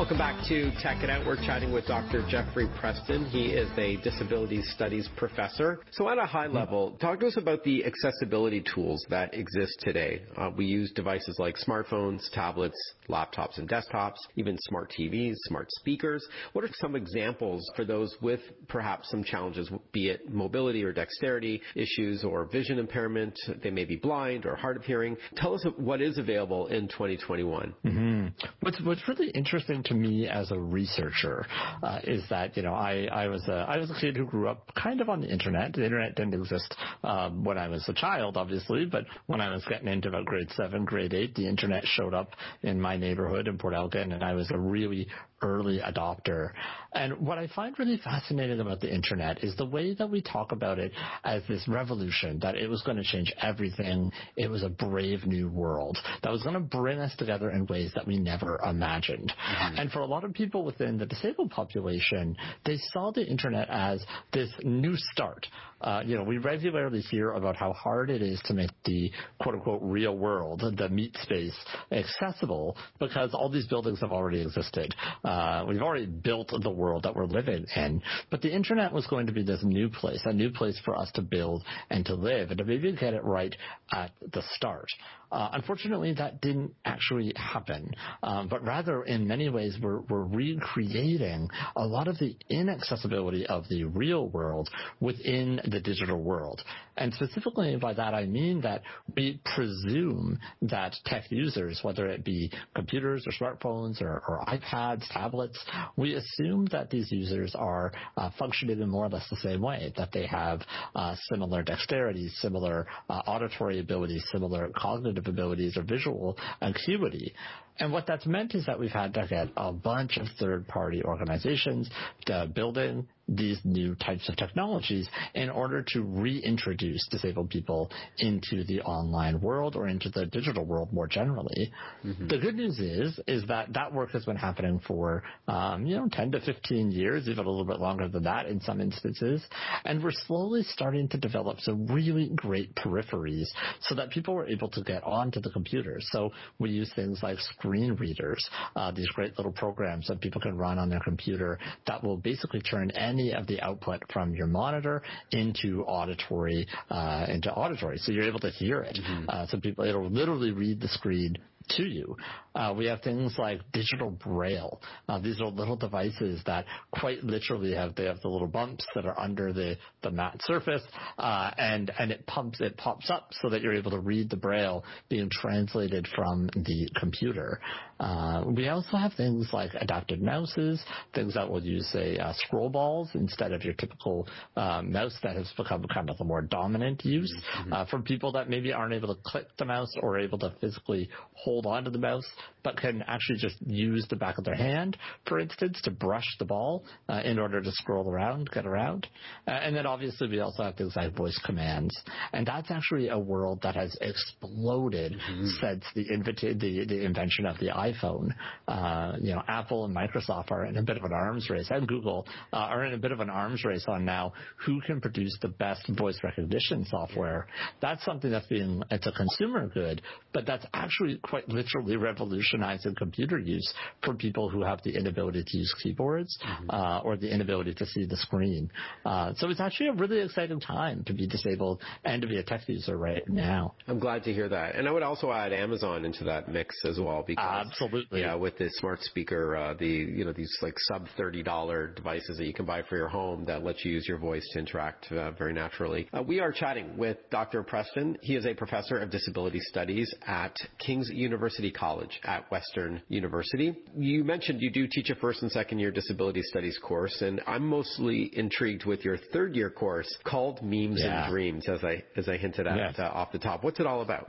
Welcome back to Tech It Out. We're chatting with Doctor Jeffrey Preston. He is a disability studies professor. So at a high level, talk to us about the accessibility tools that exist today. Uh, we use devices like smartphones, tablets, laptops and desktops, even smart T Vs, smart speakers. What are some examples for those with perhaps some challenges, be it mobility or dexterity issues or vision impairment? They may be blind or hard of hearing. Tell us what is available in twenty twenty-one. Mm-hmm. What's, what's really interesting to me as a researcher uh, is that, you know, I, I was a I was a kid who grew up kind of on the internet. The internet didn't exist um, when I was a child, obviously, but when I was getting into about grade seven, grade eight, the internet showed up in my neighborhood in Port Elgin, and I was a really early adopter. And what I find really fascinating about the internet is the way that we talk about it as this revolution, that it was going to change everything. It was a brave new world that was going to bring us together in ways that we never imagined. Mm-hmm. And for a lot of people within the disabled population, they saw the internet as this new start. Uh, you know, we regularly hear about how hard it is to make the quote-unquote real world, the meat space, accessible because all these buildings have already existed. Uh, we've already built the world that we're living in. But the internet was going to be this new place, a new place for us to build and to live, and to maybe get it right at the start. Uh, unfortunately, that didn't actually happen, um, but rather, in many ways, we're, we're recreating a lot of the inaccessibility of the real world within the digital world. And specifically by that, I mean that we presume that tech users, whether it be computers or smartphones or, or iPads, tablets, we assume that these users are uh, functioning in more or less the same way, that they have uh, similar dexterity, similar uh, auditory abilities, similar cognitive abilities or visual acuity. And what that's meant is that we've had to get a bunch of third-party organizations to building these new types of technologies in order to reintroduce disabled people into the online world or into the digital world more generally. Mm-hmm. The good news is, is that that work has been happening for, um, you know, ten to fifteen years, even a little bit longer than that in some instances. And we're slowly starting to develop some really great peripheries so that people were able to get onto the computers. So we use things like screen readers, uh, these great little programs that people can run on their computer that will basically turn any of the output from your monitor into auditory, uh, into auditory. So you're able to hear it. Mm-hmm. Uh, so people, it'll literally read the screen to you. Uh, we have things like digital braille. Uh, these are little devices that quite literally have, they have the little bumps that are under the, the matte surface, uh, and, and it pumps, it pops up so that you're able to read the braille being translated from the computer. Uh, we also have things like adapted mouses, things that will use, say, uh, scroll balls instead of your typical uh, mouse that has become kind of the more dominant use. Mm-hmm. Uh, for people that maybe aren't able to click the mouse or able to physically hold hold onto the mouse, but can actually just use the back of their hand, for instance, to brush the ball uh, in order to scroll around, get around. Uh, and then obviously we also have things like voice commands. And that's actually a world that has exploded mm-hmm. since the, invita- the, the invention of the iPhone. Uh, you know, Apple and Microsoft are in a bit of an arms race, and Google uh, are in a bit of an arms race on now who can produce the best voice recognition software. That's something that's being, it's a consumer good, but that's actually quite literally revolutionizing computer use for people who have the inability to use keyboards mm-hmm. uh, or the inability to see the screen. Uh, so it's actually a really exciting time to be disabled and to be a tech user right now. I'm glad to hear that. And I would also add Amazon into that mix as well, because absolutely, yeah, with the smart speaker, uh, the you know these like sub thirty dollars devices that you can buy for your home that let you use your voice to interact uh, very naturally. Uh, we are chatting with Doctor Preston. He is a professor of disability studies at King's University College at Western University. You mentioned you do teach a first and second year disability studies course, and I'm mostly intrigued with your third year course called Memes yeah. and Dreams, as I as I hinted at yes. uh, off the top. What's it all about?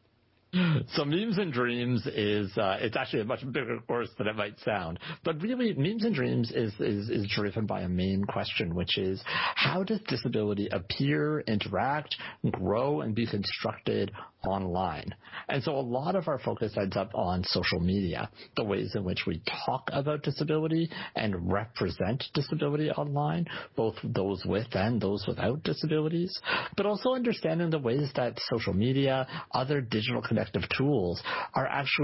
So Memes and Dreams is, uh, it's actually a much bigger course than it might sound. But really, Memes and Dreams is, is, is driven by a main question, which is how does disability appear, interact, grow, and be constructed online? And so a lot of our focus ends up on social media, the ways in which we talk about disability and represent disability online, both those with and those without disabilities, but also understanding the ways that social media, other digital connections, tools are actually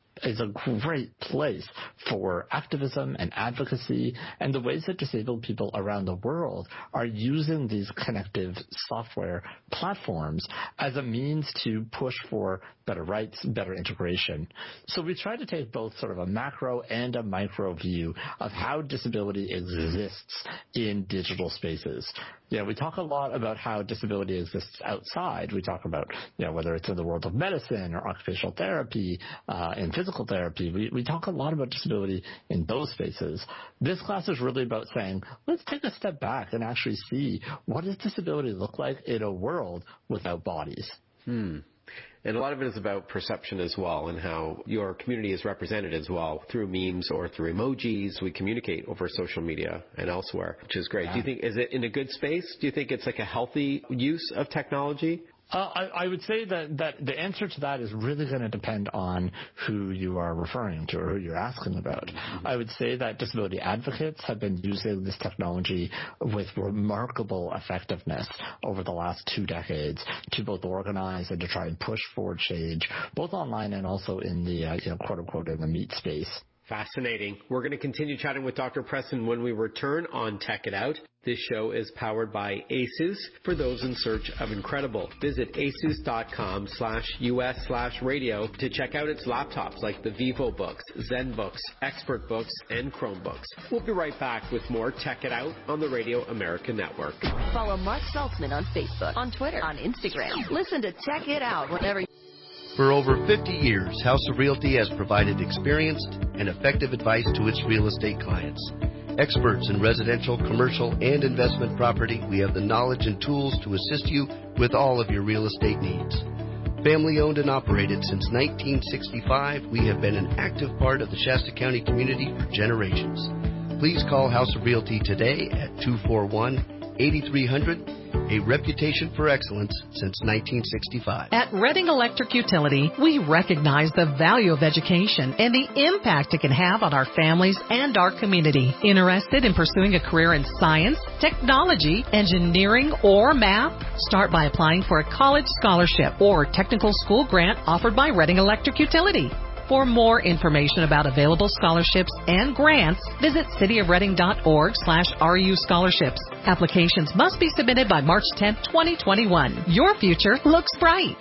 is a great place for activism and advocacy, and the ways that disabled people around the world are using these connective software platforms as a means to push for better rights, better integration. So we try to take both sort of a macro and a micro view of how disability exists in digital spaces. Yeah, we talk a lot about how disability exists outside. We talk about, you know, whether it's in the world of medicine or occupational therapy, uh, and physical therapy. We, we talk a lot about disability in those spaces. This class is really about saying, let's take a step back and actually see, what does disability look like in a world without bodies? Hmm. And a lot of it is about perception as well, and how your community is represented as well through memes or through emojis. We communicate over social media and elsewhere, which is great. Yeah. Do you think, is it in a good space? Do you think it's like a healthy use of technology? Uh, I, I would say that, that the answer to that is really going to depend on who you are referring to or who you're asking about. Mm-hmm. I would say that disability advocates have been using this technology with remarkable effectiveness over the last two decades to both organize and to try and push forward change, both online and also in the, uh, you know, quote unquote, in the meat space. Fascinating. We're going to continue chatting with Doctor Preston when we return on Tech It Out. This show is powered by ASUS for those in search of incredible. Visit asus.com slash us slash radio to check out its laptops like the VivoBooks, ZenBooks, ExpertBooks, and Chromebooks. We'll be right back with more Tech It Out on the Radio America Network. Follow Mark Saltzman on Facebook, on Twitter, on Instagram. Listen to Tech It Out whenever you... For over fifty years, House of Realty has provided experienced and effective advice to its real estate clients. Experts in residential, commercial, and investment property, we have the knowledge and tools to assist you with all of your real estate needs. Family owned and operated since nineteen sixty-five, we have been an active part of the Shasta County community for generations. Please call House of Realty today at two four one, eight three zero zero, a reputation for excellence since nineteen sixty-five. At Reading Electric Utility, we recognize the value of education and the impact it can have on our families and our community. Interested in pursuing a career in science, technology, engineering, or math? Start by applying for a college scholarship or technical school grant offered by Reading Electric Utility. For more information about available scholarships and grants, visit cityofreading.org slash RU scholarships. Applications must be submitted by March tenth, twenty twenty-one. Your future looks bright.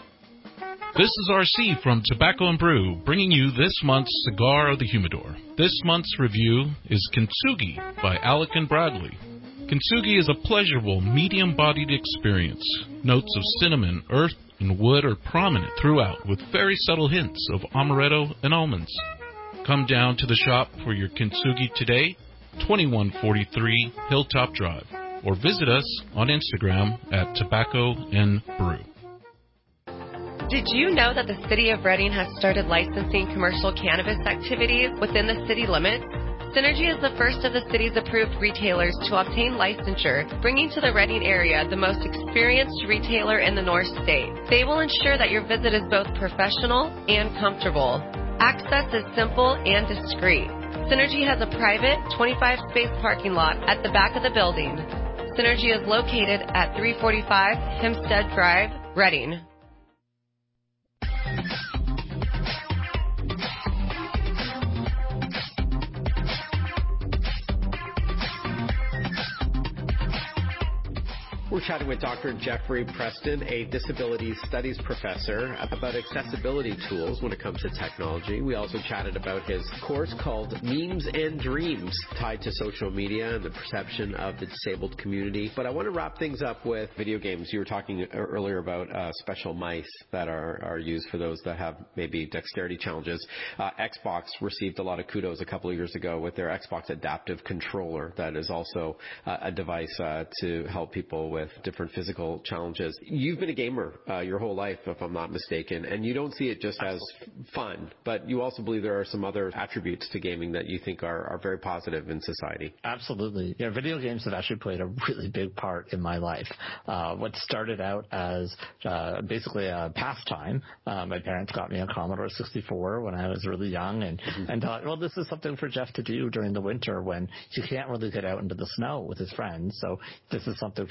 This is R C from Tobacco and Brew, bringing you this month's Cigar of the Humidor. This month's review is Kintsugi by Alec and Bradley. Kintsugi is a pleasurable, medium-bodied experience. Notes of cinnamon, earth, and wood are prominent throughout, with very subtle hints of amaretto and almonds. Come down to the shop for your Kintsugi today, twenty-one forty-three Hilltop Drive, or visit us on Instagram at Tobacco and Brew. Did you know that the City of Reading has started licensing commercial cannabis activities within the city limits? Synergy is the first of the city's approved retailers to obtain licensure, bringing to the Reading area the most experienced retailer in the North State. They will ensure that your visit is both professional and comfortable. Access is simple and discreet. Synergy has a private twenty-five space parking lot at the back of the building. Synergy is located at three forty-five Hempstead Drive, Reading. We're chatting with Doctor Jeffrey Preston, a disability studies professor, about accessibility tools when it comes to technology. We also chatted about his course called Memes and Dreams, tied to social media and the perception of the disabled community. But I want to wrap things up with video games. You were talking earlier about uh, special mice that are, are used for those that have maybe dexterity challenges. Uh, Xbox received a lot of kudos a couple of years ago with their Xbox Adaptive Controller that is also uh, a device uh, to help people with different physical challenges. You've been a gamer uh, your whole life, if I'm not mistaken, and you don't see it just as fun, but you also believe there are some other attributes to gaming that you think are, are very positive in society. Absolutely. Yeah, video games have actually played a really big part in my life. Uh, what started out as uh, basically a pastime, uh, my parents got me a Commodore sixty-four when I was really young, and, mm-hmm. and thought, well, this is something for Jeff to do during the winter when he can't really get out into the snow with his friends, so this is something for him to do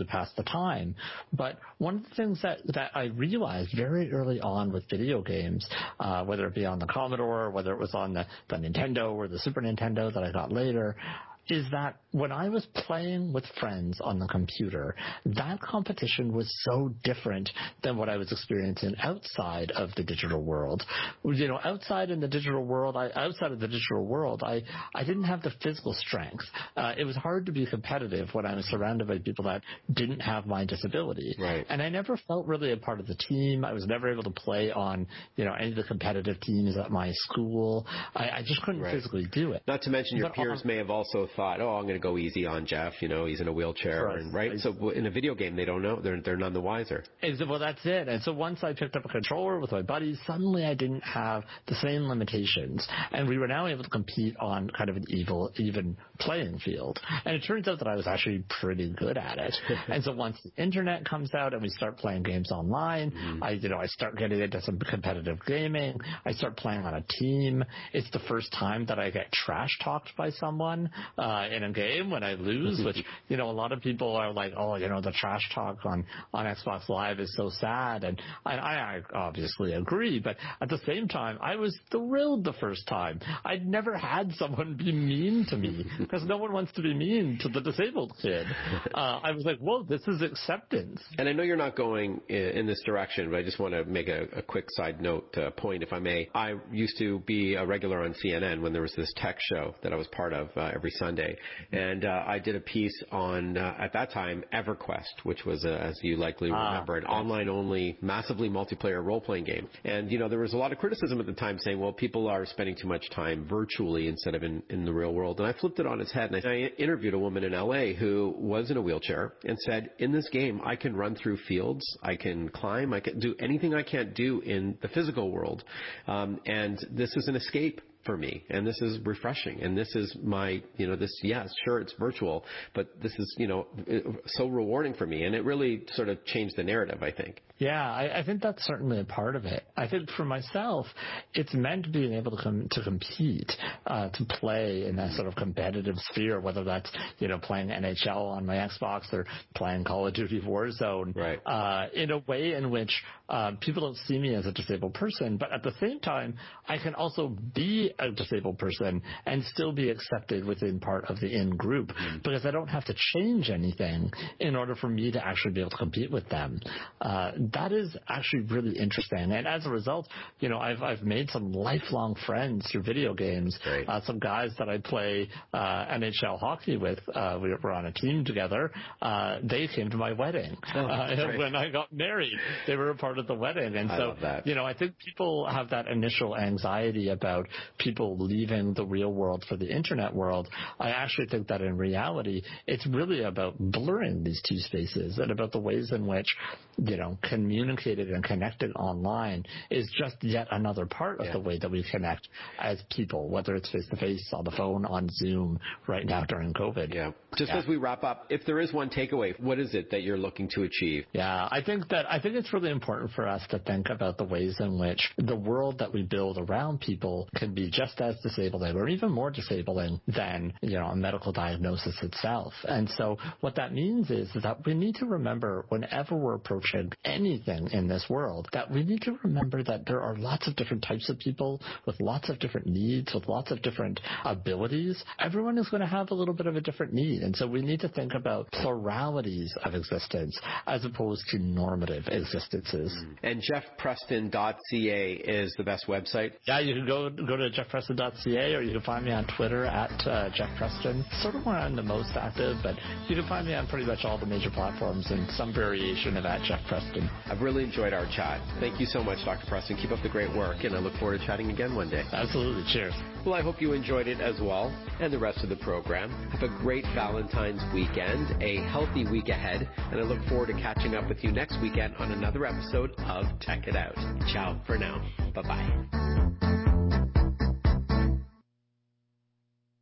to pass the time. But one of the things that, that I realized very early on with video games, uh, whether it be on the Commodore, whether it was on the, the Nintendo or the Super Nintendo that I got later, is that when I was playing with friends on the computer, that competition was so different than what I was experiencing outside of the digital world. You know, outside in the digital world, I, outside of the digital world, I, I didn't have the physical strength. Uh, it was hard to be competitive when I was surrounded by people that didn't have my disability. Right. And I never felt really a part of the team. I was never able to play on, you know, any of the competitive teams at my school. I, I just couldn't right. physically do it. Not to mention your but peers on, may have also thought, oh, I'm going to go easy on Jeff. You know, he's in a wheelchair, right? And, right? So in a video game, they don't know. They're they're none the wiser. Well, that's it. And so once I picked up a controller with my buddies, suddenly I didn't have the same limitations, and we were now able to compete on kind of an evil, even playing field. And it turns out that I was actually pretty good at it. And so once the internet comes out and we start playing games online, mm-hmm. I you know I start getting into some competitive gaming. I start playing on a team. It's the first time that I get trash talked by someone uh, in a game when I lose, which, you know, a lot of people are like, oh, you know, the trash talk on, on Xbox Live is so sad. And I, I obviously agree, but at the same time, I was thrilled the first time. I'd never had someone be mean to me because no one wants to be mean to the disabled kid. Uh, I was like, whoa, this is acceptance. And I know you're not going in this direction, but I just want to make a, a quick side note uh, point, if I may. I used to be a regular on C N N when there was this tech show that I was part of uh, every Sunday. And uh, I did a piece on, uh, at that time, EverQuest, which was, uh, as you likely remember, ah, an online-only, massively multiplayer role-playing game. And, you know, there was a lot of criticism at the time saying, well, people are spending too much time virtually instead of in, in the real world. And I flipped it on its head, and I, I interviewed a woman in L A who was in a wheelchair and said, in this game, I can run through fields, I can climb, I can do anything I can't do in the physical world. Um, and this is an escape for me, and this is refreshing, and this is my, you know, this, yes, sure, it's virtual, but this is, you know, so rewarding for me, and it really sort of changed the narrative, I think. Yeah, I, I think that's certainly a part of it. I think for myself, it's meant being able to com- to compete, uh, to play in that sort of competitive sphere, whether that's, you know, playing N H L on my Xbox or playing Call of Duty Warzone, right. uh, in a way in which uh, people don't see me as a disabled person, but at the same time, I can also be a disabled person and still be accepted within part of the in-group mm-hmm. because I don't have to change anything in order for me to actually be able to compete with them. Uh, that is actually really interesting. And as a result, you know, I've, I've made some lifelong friends through video games. Right. Uh, some guys that I play uh, N H L hockey with, uh, we were on a team together. Uh, they came to my wedding. Oh, uh, when I got married, they were a part of the wedding. And I so, love that. you know, I think people have that initial anxiety about people leaving the real world for the internet world. I actually think that in reality, it's really about blurring these two spaces and about the ways in which, you know, communicating and connecting online is just yet another part of yeah. the way that we connect as people, whether it's face-to-face, on the phone, on Zoom, right now during COVID. Yeah. Just yeah. as we wrap up, if there is one takeaway, what is it that you're looking to achieve? Yeah, I think that I think it's really important for us to think about the ways in which the world that we build around people can be just as disabling or even more disabling than, you know, a medical diagnosis itself. And so what that means is, is that we need to remember whenever we're approaching anything in this world, that we need to remember that there are lots of different types of people with lots of different needs, with lots of different abilities. Everyone is going to have a little bit of a different need. And so we need to think about pluralities of existence as opposed to normative existences. And jeff preston dot c a is the best website? Yeah, you can go go to jeff preston dot c a or you can find me on Twitter at uh, Jeff Preston. Sort of where I'm the most active, but you can find me on pretty much all the major platforms and some variation of at Jeff Preston. I've really enjoyed our chat. Thank you so much, Doctor Preston. Keep up the great work, and I look forward to chatting again one day. Absolutely. Cheers. Well, I hope you enjoyed it as well, and the rest of the program. Have a great Valentine's weekend, a healthy week ahead, and I look forward to catching up with you next weekend on another episode of Tech It Out. Ciao for now. Bye-bye.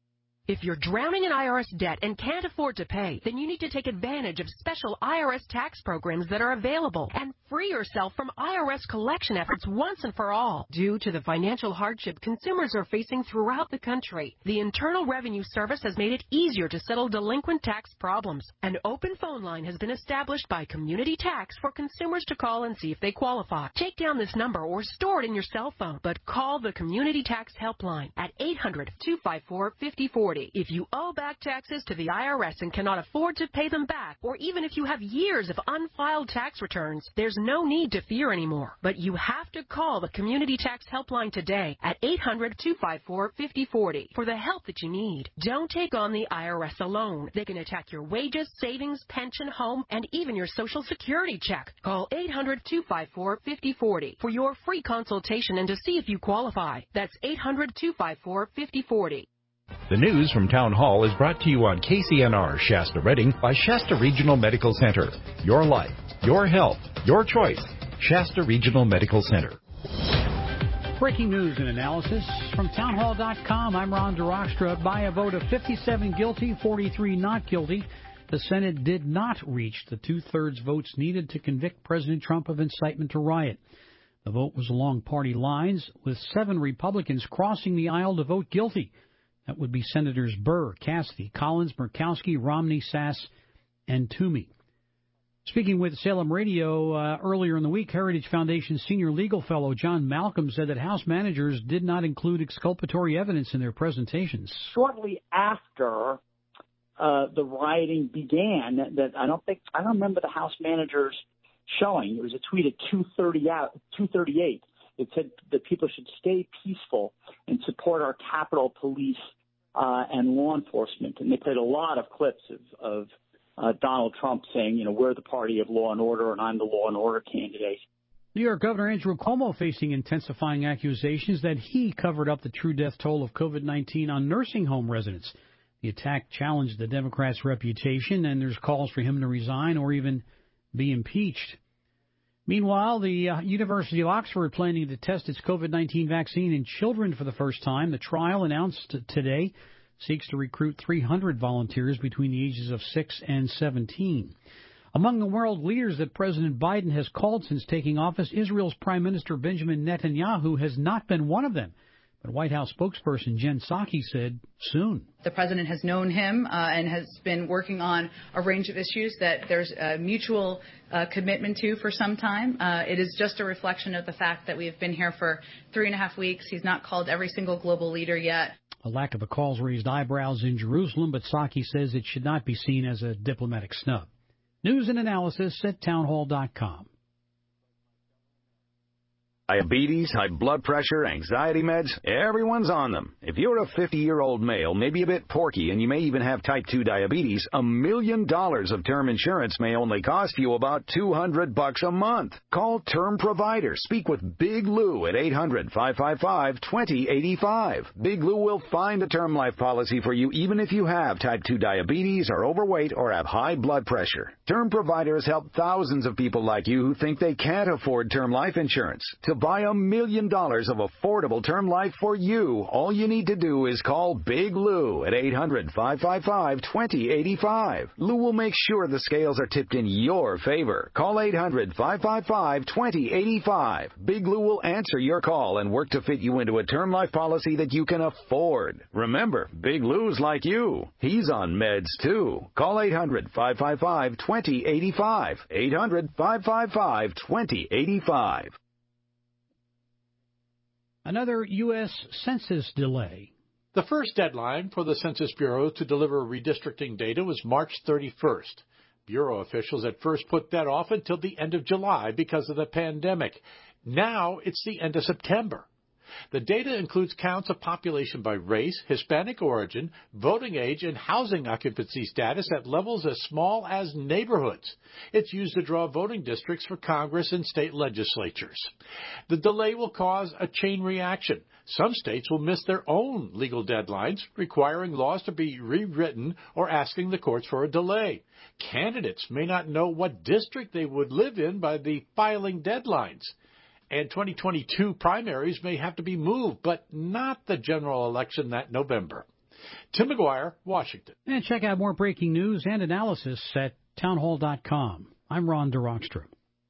If you're drowning in I R S debt and can't afford to pay, then you need to take advantage of special I R S tax programs that are available and free yourself from I R S collection efforts once and for all. Due to the financial hardship consumers are facing throughout the country, the Internal Revenue Service has made it easier to settle delinquent tax problems. An open phone line has been established by Community Tax for consumers to call and see if they qualify. Take down this number or store it in your cell phone, but call the Community Tax Helpline at eight hundred, two five four, five oh four oh. If you owe back taxes to the I R S and cannot afford to pay them back, or even if you have years of unfiled tax returns, there's no need to fear anymore. But you have to call the Community Tax Helpline today at eight hundred, two five four, five oh four oh for the help that you need. Don't take on the I R S alone. They can attack your wages, savings, pension, home, and even your Social Security check. Call eight hundred, two five four, five oh four oh for your free consultation and to see if you qualify. That's eight hundred, two five four, five oh four oh. The news from Town Hall is brought to you on K C N R Shasta Redding by Shasta Regional Medical Center. Your life, your health, your choice. Shasta Regional Medical Center. Breaking news and analysis from townhall dot com. I'm Ron DeRockstra. By a vote of fifty-seven guilty, forty-three not guilty, the Senate did not reach the two-thirds votes needed to convict President Trump of incitement to riot. The vote was along party lines, with seven Republicans crossing the aisle to vote guilty. That would be Senators Burr, Cassidy, Collins, Murkowski, Romney, Sass, and Toomey. Speaking with Salem Radio uh, earlier in the week, Heritage Foundation senior legal fellow John Malcolm said that House managers did not include exculpatory evidence in their presentations. Shortly after uh, the rioting began, that I don't think I don't remember the House managers showing. It was a tweet at two thirty out, two thirty-eight. It said that people should stay peaceful and support our Capitol Police uh, and law enforcement. And they played a lot of clips of, of uh, Donald Trump saying, you know, we're the party of law and order, and I'm the law and order candidate. New York Governor Andrew Cuomo facing intensifying accusations that he covered up the true death toll of COVID nineteen on nursing home residents. The attack challenged the Democrats' reputation, and there's calls for him to resign or even be impeached. Meanwhile, the uh, University of Oxford planning to test its COVID nineteen vaccine in children for the first time. The trial, announced today, seeks to recruit three hundred volunteers between the ages of six and seventeen. Among the world leaders that President Biden has called since taking office, Israel's Prime Minister Benjamin Netanyahu has not been one of them. But White House spokesperson Jen Psaki said soon. The president has known him uh, and has been working on a range of issues that there's a mutual uh, commitment to for some time. Uh, it is just a reflection of the fact that we have been here for three and a half weeks. He's not called every single global leader yet. A lack of a call's raised eyebrows in Jerusalem, but Psaki says it should not be seen as a diplomatic snub. News and analysis at townhall dot com. Diabetes, high blood pressure, anxiety meds, everyone's on them. If you're a fifty-year-old male, maybe a bit porky, and you may even have type two diabetes, a million dollars of term insurance may only cost you about two hundred bucks a month. Call Term Provider. Speak with Big Lou at eight hundred, five five five, two oh eight five. Big Lou will find a term life policy for you even if you have type two diabetes, are overweight, or have high blood pressure. Term Providers help thousands of people like you who think they can't afford term life insurance. To buy a million dollars of affordable term life for you, all you need to do is call Big Lou at eight hundred, five five five, two oh eight five. Lou will make sure the scales are tipped in your favor. Call eight hundred, five five five, two oh eight five. Big Lou will answer your call and work to fit you into a term life policy that you can afford. Remember, Big Lou's like you. He's on meds too. Call eight hundred, five five five, two oh eight five. eight hundred, five five five, two oh eight five. Another U S Census delay. The first deadline for the Census Bureau to deliver redistricting data was March thirty-first. Bureau officials at first put that off until the end of July because of the pandemic. Now it's the end of September. The data includes counts of population by race, Hispanic origin, voting age, and housing occupancy status at levels as small as neighborhoods. It's used to draw voting districts for Congress and state legislatures. The delay will cause a chain reaction. Some states will miss their own legal deadlines, requiring laws to be rewritten or asking the courts for a delay. Candidates may not know what district they would live in by the filing deadlines. And twenty twenty-two primaries may have to be moved, but not the general election that November. Tim McGuire, Washington. And check out more breaking news and analysis at townhall dot com. I'm Ron DeRockstra.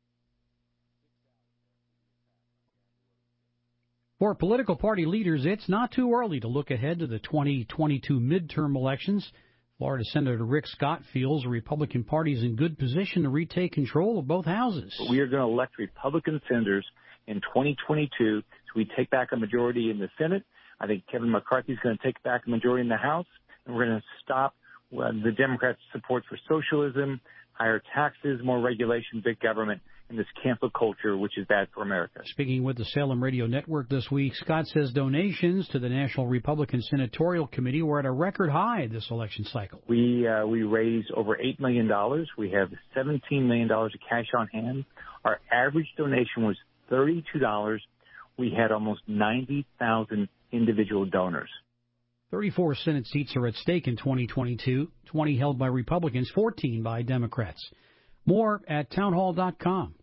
For political party leaders, it's not too early to look ahead to the twenty twenty-two midterm elections. Florida Senator Rick Scott feels the Republican Party is in good position to retake control of both houses. We are going to elect Republican senators in twenty twenty-two, so we take back a majority in the Senate. I think Kevin McCarthy is going to take back a majority in the House, and we're going to stop uh, the Democrats' support for socialism, higher taxes, more regulation, big government, and this cancel culture, which is bad for America. Speaking with the Salem Radio Network this week, Scott says donations to the National Republican Senatorial Committee were at a record high this election cycle. We uh, we raised over eight million dollars. We have seventeen million dollars of cash on hand. Our average donation was thirty-two dollars. We had almost ninety thousand individual donors. thirty-four Senate seats are at stake in twenty twenty-two, twenty held by Republicans, fourteen by Democrats. More at townhall dot com.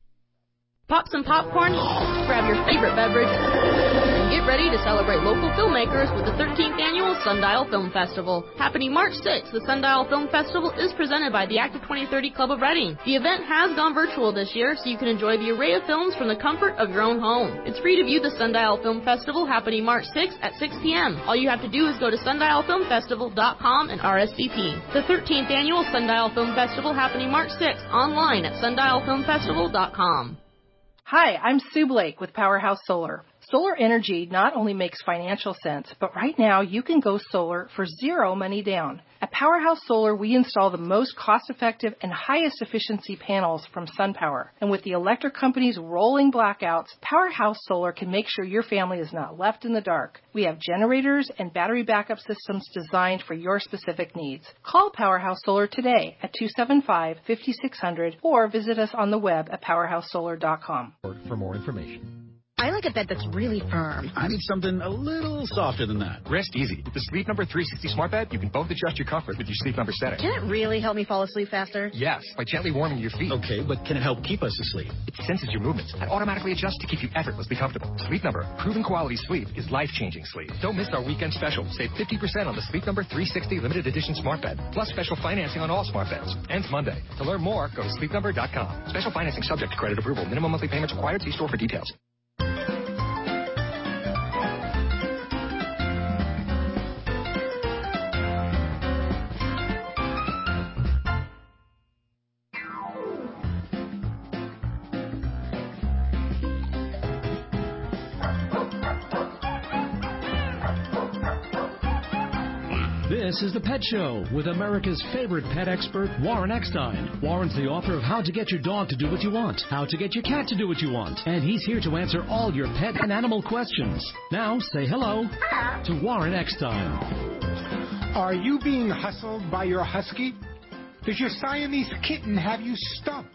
Pop some popcorn, grab your favorite beverage, and get ready to celebrate local filmmakers with the thirteenth Annual Sundial Film Festival. Happening March sixth, the Sundial Film Festival is presented by the Active twenty thirty Club of Reading. The event has gone virtual this year, so you can enjoy the array of films from the comfort of your own home. It's free to view the Sundial Film Festival happening March sixth at six p.m. All you have to do is go to sundial film festival dot com and R S V P. The thirteenth Annual Sundial Film Festival happening March sixth online at sundial film festival dot com. Hi, I'm Sue Blake with Powerhouse Solar. Solar energy not only makes financial sense, but right now you can go solar for zero money down. At Powerhouse Solar, we install the most cost-effective and highest efficiency panels from SunPower. And with the electric company's rolling blackouts, Powerhouse Solar can make sure your family is not left in the dark. We have generators and battery backup systems designed for your specific needs. Call Powerhouse Solar today at two seven five, five six zero zero or visit us on the web at powerhouse solar dot com. For more information. I like a bed that's really firm. I need something a little softer than that. Rest easy. With the Sleep Number three sixty Smart Bed, you can both adjust your comfort with your Sleep Number setting. Can it really help me fall asleep faster? Yes, by gently warming your feet. Okay, but can it help keep us asleep? It senses your movements and automatically adjusts to keep you effortlessly comfortable. Sleep Number, proven quality sleep is life-changing sleep. Don't miss our weekend special. Save fifty percent on the Sleep Number three sixty Limited Edition Smart Bed, plus special financing on all smart beds. Ends Monday. To learn more, go to sleep number dot com. Special financing subject to credit approval. Minimum monthly payments required. See store for details. This is The Pet Show with America's favorite pet expert, Warren Eckstein. Warren's the author of How to Get Your Dog to Do What You Want, How to Get Your Cat to Do What You Want, and he's here to answer all your pet and animal questions. Now, say hello to Warren Eckstein. Are you being hustled by your husky? Does your Siamese kitten have you stumped?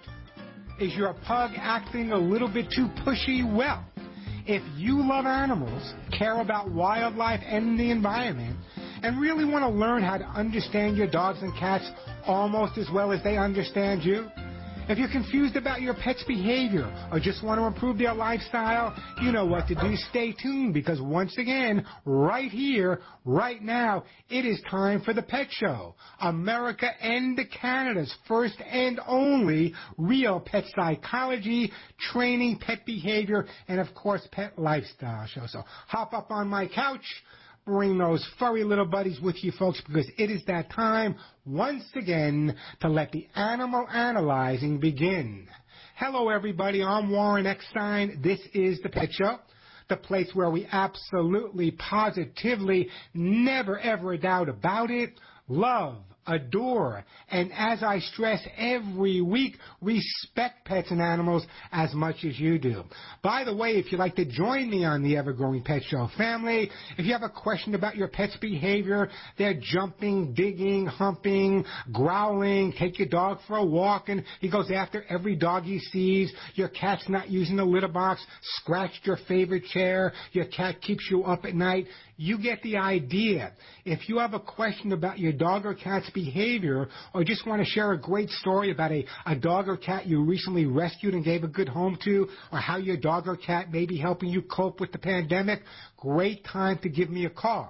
Is your pug acting a little bit too pushy? Well, if you love animals, care about wildlife and the environment, and really want to learn how to understand your dogs and cats almost as well as they understand you, if you're confused about your pet's behavior or just want to improve their lifestyle, you know what to do. Stay tuned, because once again, right here, right now, it is time for The Pet Show, America and Canada's first and only real pet psychology, training, pet behavior, and of course, pet lifestyle show. So hop up on my couch, bring those furry little buddies with you, folks, because it is that time once again to let the animal analyzing begin. Hello, everybody. I'm Warren Eckstein. This is The Pet Show, the place where we absolutely, positively, never, ever a doubt about it, love, adore, and as I stress every week, respect pets and animals as much as you do. By the way, if you'd like to join me on the ever-growing Pet Show family, if you have a question about your pet's behavior, they're jumping, digging, humping, growling, take your dog for a walk and he goes after every dog he sees, your cat's not using the litter box, scratched your favorite chair, your cat keeps you up at night, you get the idea. If you have a question about your dog or cat's behavior, or just want to share a great story about a, a dog or cat you recently rescued and gave a good home to, or how your dog or cat may be helping you cope with the pandemic, great time to give me a call.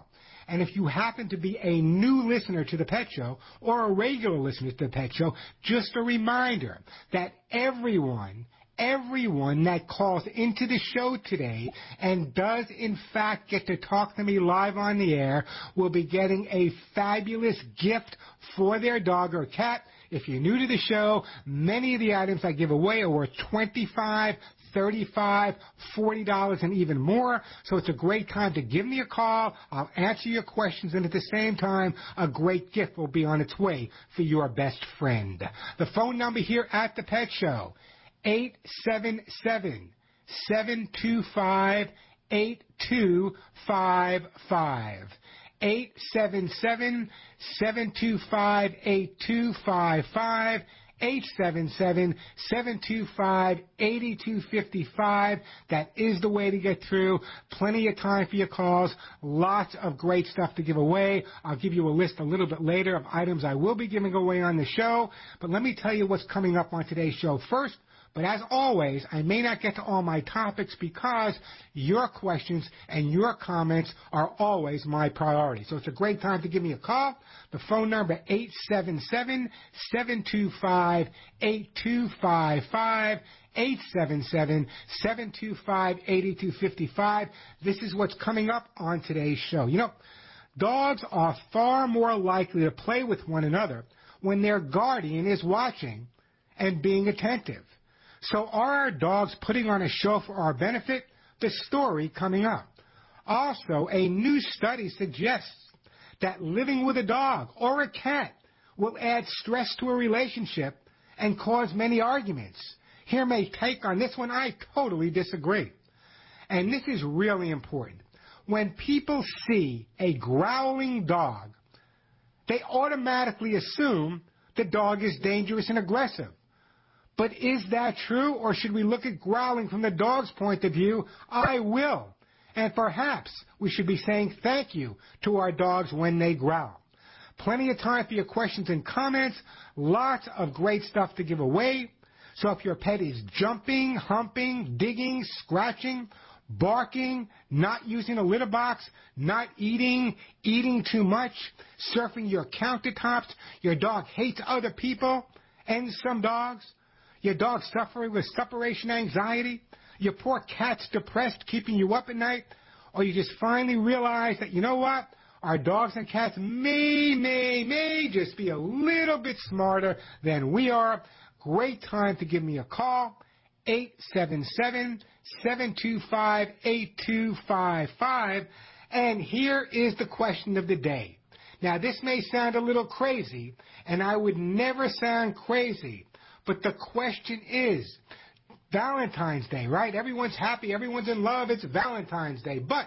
And if you happen to be a new listener to the Pet Show or a regular listener to the Pet Show, just a reminder that everyone, everyone that calls into the show today and does in fact get to talk to me live on the air will be getting a fabulous gift for their dog or cat. If you're new to the show, many of the items I give away are worth twenty-five dollars, thirty-five dollars, forty dollars, and even more. So it's a great time to give me a call. I'll answer your questions, and at the same time, a great gift will be on its way for your best friend. The phone number here at the Pet Show, eight seven seven, seven two five, eight two five five. eight seven seven, seven two five, eight two five five. eight seven seven, seven two five, eight two five five. That is the way to get through. Plenty of time for your calls. Lots of great stuff to give away. I'll give you a list a little bit later of items I will be giving away on the show. But let me tell you what's coming up on today's show first. But as always, I may not get to all my topics because your questions and your comments are always my priority. So it's a great time to give me a call. The phone number, eight seven seven, seven two five, eight two five five, eight seven seven, seven two five, eight two five five. This is what's coming up on today's show. You know, dogs are far more likely to play with one another when their guardian is watching and being attentive. So are our dogs putting on a show for our benefit? The story coming up. Also, a new study suggests that living with a dog or a cat will add stress to a relationship and cause many arguments. Hear my take on this one. I totally disagree. And this is really important. When people see a growling dog, they automatically assume the dog is dangerous and aggressive. But is that true, or should we look at growling from the dog's point of view? I will. And perhaps we should be saying thank you to our dogs when they growl. Plenty of time for your questions and comments. Lots of great stuff to give away. So if your pet is jumping, humping, digging, scratching, barking, not using a litter box, not eating, eating too much, surfing your countertops, your dog hates other people, and some dogs, your dog suffering with separation anxiety, your poor cat's depressed, keeping you up at night, or you just finally realize that, you know what, our dogs and cats may, may, may just be a little bit smarter than we are. Great time to give me a call, eight seven seven, seven two five, eight two five five. And here is the question of the day. Now, this may sound a little crazy, and I would never sound crazy. But the question is, Valentine's Day, right? Everyone's happy, everyone's in love, it's Valentine's Day. But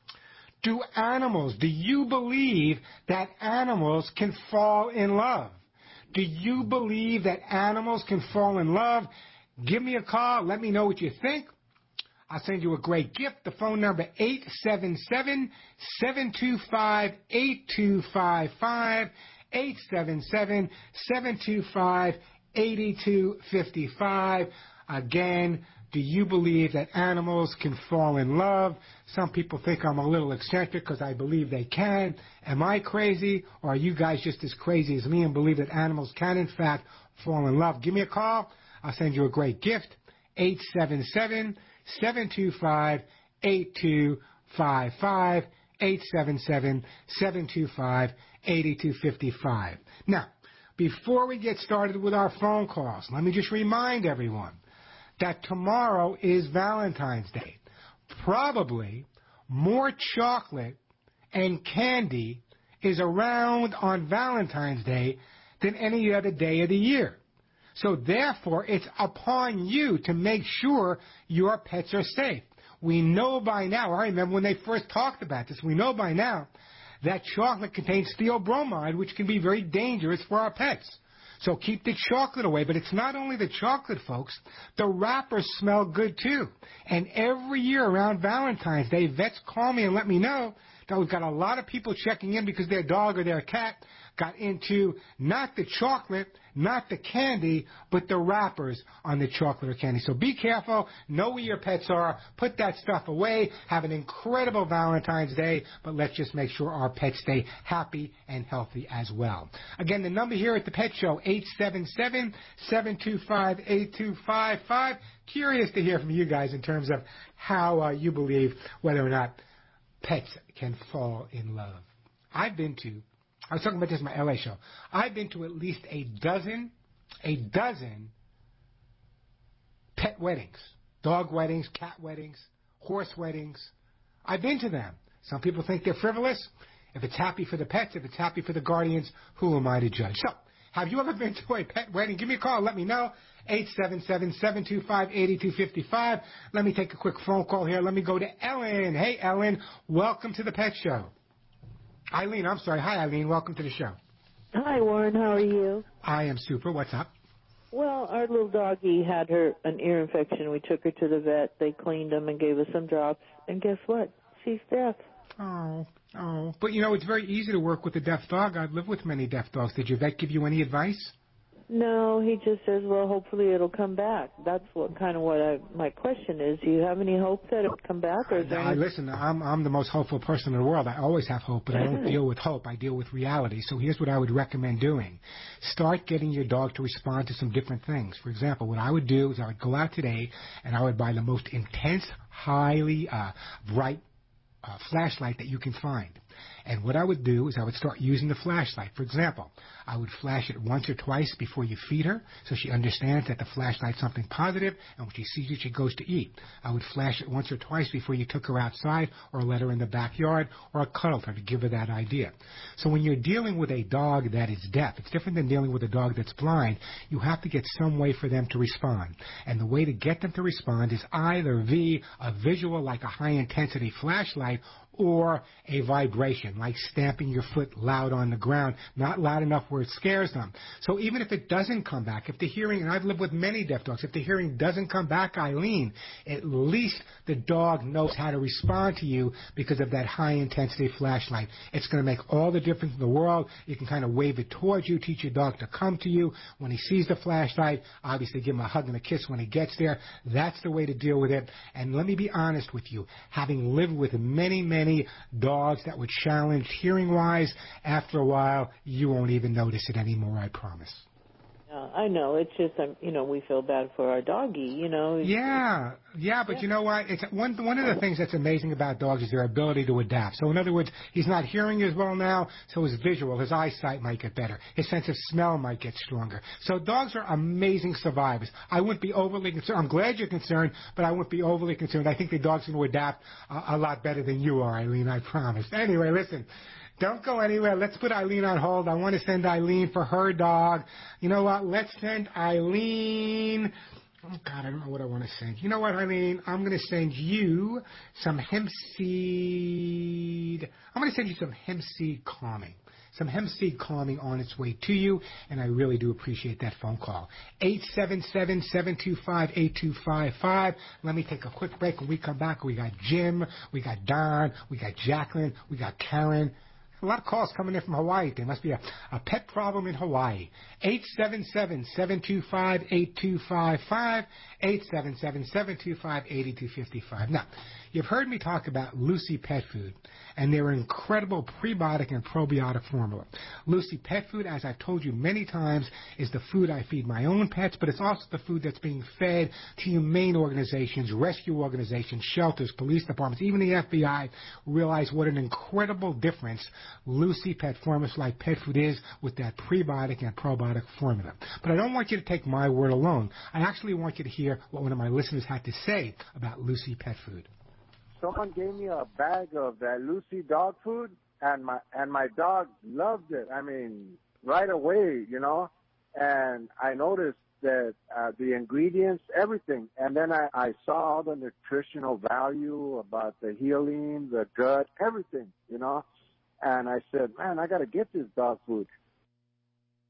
do animals, do you believe that animals can fall in love? Do you believe that animals can fall in love? Give me a call, let me know what you think. I'll send you a great gift. The phone number, eight seven seven, seven two five, eight two five five, eight seven seven, seven two five, eight two five five. Again, do you believe that animals can fall in love? Some people think I'm a little eccentric because I believe they can. Am I crazy, or are you guys just as crazy as me and believe that animals can, in fact, fall in love? Give me a call. I'll send you a great gift, eight seven seven, seven two five, eight two five five, eight seven seven, seven two five, eight two five five. Now, before we get started with our phone calls, let me just remind everyone that tomorrow is Valentine's Day. Probably more chocolate and candy is around on Valentine's Day than any other day of the year. So therefore, it's upon you to make sure your pets are safe. We know by now, I remember when they first talked about this, we know by now that chocolate contains theobromide, which can be very dangerous for our pets. So keep the chocolate away. But it's not only the chocolate, folks. The wrappers smell good, too. And every year around Valentine's Day, vets call me and let me know that we've got a lot of people checking in because their dog or their cat got into not the chocolate, not the candy, but the wrappers on the chocolate or candy. So be careful. Know where your pets are. Put that stuff away. Have an incredible Valentine's Day, but let's just make sure our pets stay happy and healthy as well. Again, the number here at the Pet Show, eight seven seven, seven two five, eight two five five. Curious to hear from you guys in terms of how uh, you believe whether or not pets can fall in love. I've been to, I was talking about this in my L A show, I've been to at least a dozen, a dozen pet weddings. Dog weddings, cat weddings, horse weddings. I've been to them. Some people think they're frivolous. If it's happy for the pets, if it's happy for the guardians, who am I to judge? So, have you ever been to a pet wedding? Give me a call. Let me know. eight seven seven, seven two five, eight two five five. Let me take a quick phone call here. Let me go to Ellen. Hey, Ellen. Welcome to the Pet Show. Eileen, I'm sorry. Hi, Eileen. Welcome to the show. Hi, Warren. How are you? I am super. What's up? Well, our little doggie had her an ear infection. We took her to the vet. They cleaned them and gave us some drops. And guess what? She's deaf. Oh, oh. But, you know, it's very easy to work with a deaf dog. I've lived with many deaf dogs. Did your vet give you any advice? No, he just says, well, hopefully it'll come back. That's what kind of what I, my question is. Do you have any hope that it'll come back? Or is there I, any... Listen, I'm, I'm the most hopeful person in the world. I always have hope, but I don't deal with hope. I deal with reality. So here's what I would recommend doing. Start getting your dog to respond to some different things. For example, what I would do is I would go out today and I would buy the most intense, highly uh, bright uh, flashlight that you can find. And what I would do is I would start using the flashlight. For example, I would flash it once or twice before you feed her so she understands that the flashlight's something positive, and when she sees it, she goes to eat. I would flash it once or twice before you took her outside or let her in the backyard or cuddled her to give her that idea. So when you're dealing with a dog that is deaf, it's different than dealing with a dog that's blind. You have to get some way for them to respond. And the way to get them to respond is either via a visual like a high-intensity flashlight or a vibration, like stamping your foot loud on the ground, not loud enough where it scares them. So even if it doesn't come back, if the hearing, and I've lived with many deaf dogs, if the hearing doesn't come back, Eileen, at least the dog knows how to respond to you because of that high-intensity flashlight. It's going to make all the difference in the world. You can kind of wave it towards you, teach your dog to come to you. When he sees the flashlight, obviously give him a hug and a kiss when he gets there. That's the way to deal with it. And let me be honest with you, having lived with many, many dogs that were challenged hearing-wise, after a while, you won't even notice it anymore, I promise. Uh, I know. It's just, um, you know, we feel bad for our doggie, you know. Yeah, yeah, but yeah. You know what? It's one one of the things that's amazing about dogs is their ability to adapt. So in other words, he's not hearing as well now, so his visual, his eyesight might get better. His sense of smell might get stronger. So dogs are amazing survivors. I wouldn't be overly concerned. I'm glad you're concerned, but I wouldn't be overly concerned. I think the dog's going to adapt a, a lot better than you are, Eileen, I promise. Anyway, listen. Don't go anywhere. Let's put Eileen on hold. I want to send Eileen for her dog. You know what? Let's send Eileen. Oh, God, I don't know what I want to send. You know what, Eileen? I'm going to send you some hemp seed. I'm going to send you some hemp seed calming. Some hemp seed calming on its way to you, and I really do appreciate that phone call. eight seven seven, seven two five, eight two five five. Let me take a quick break. When we come back, we got Jim, we got Don, we got Jacqueline, we got Karen. A lot of calls coming in from Hawaii. There must be a, a pet problem in Hawaii. eight seven seven, seven two five, eight two five five, eight seven seven, seven two five, eight two five five. Now, you've heard me talk about Lucy Pet Food and their incredible prebiotic and probiotic formula. Lucy Pet Food, as I've told you many times, is the food I feed my own pets, but it's also the food that's being fed to humane organizations, rescue organizations, shelters, police departments, even the F B I realize what an incredible difference Lucy Pet Formula like Pet Food is with that prebiotic and probiotic formula. But I don't want you to take my word alone. I actually want you to hear what one of my listeners had to say about Lucy Pet Food. Someone gave me a bag of that Lucy dog food, and my and my dog loved it. I mean, right away, you know. And I noticed that uh, the ingredients, everything. And then I, I saw all the nutritional value about the healing, the gut, everything, you know. And I said, man, I got to get this dog food.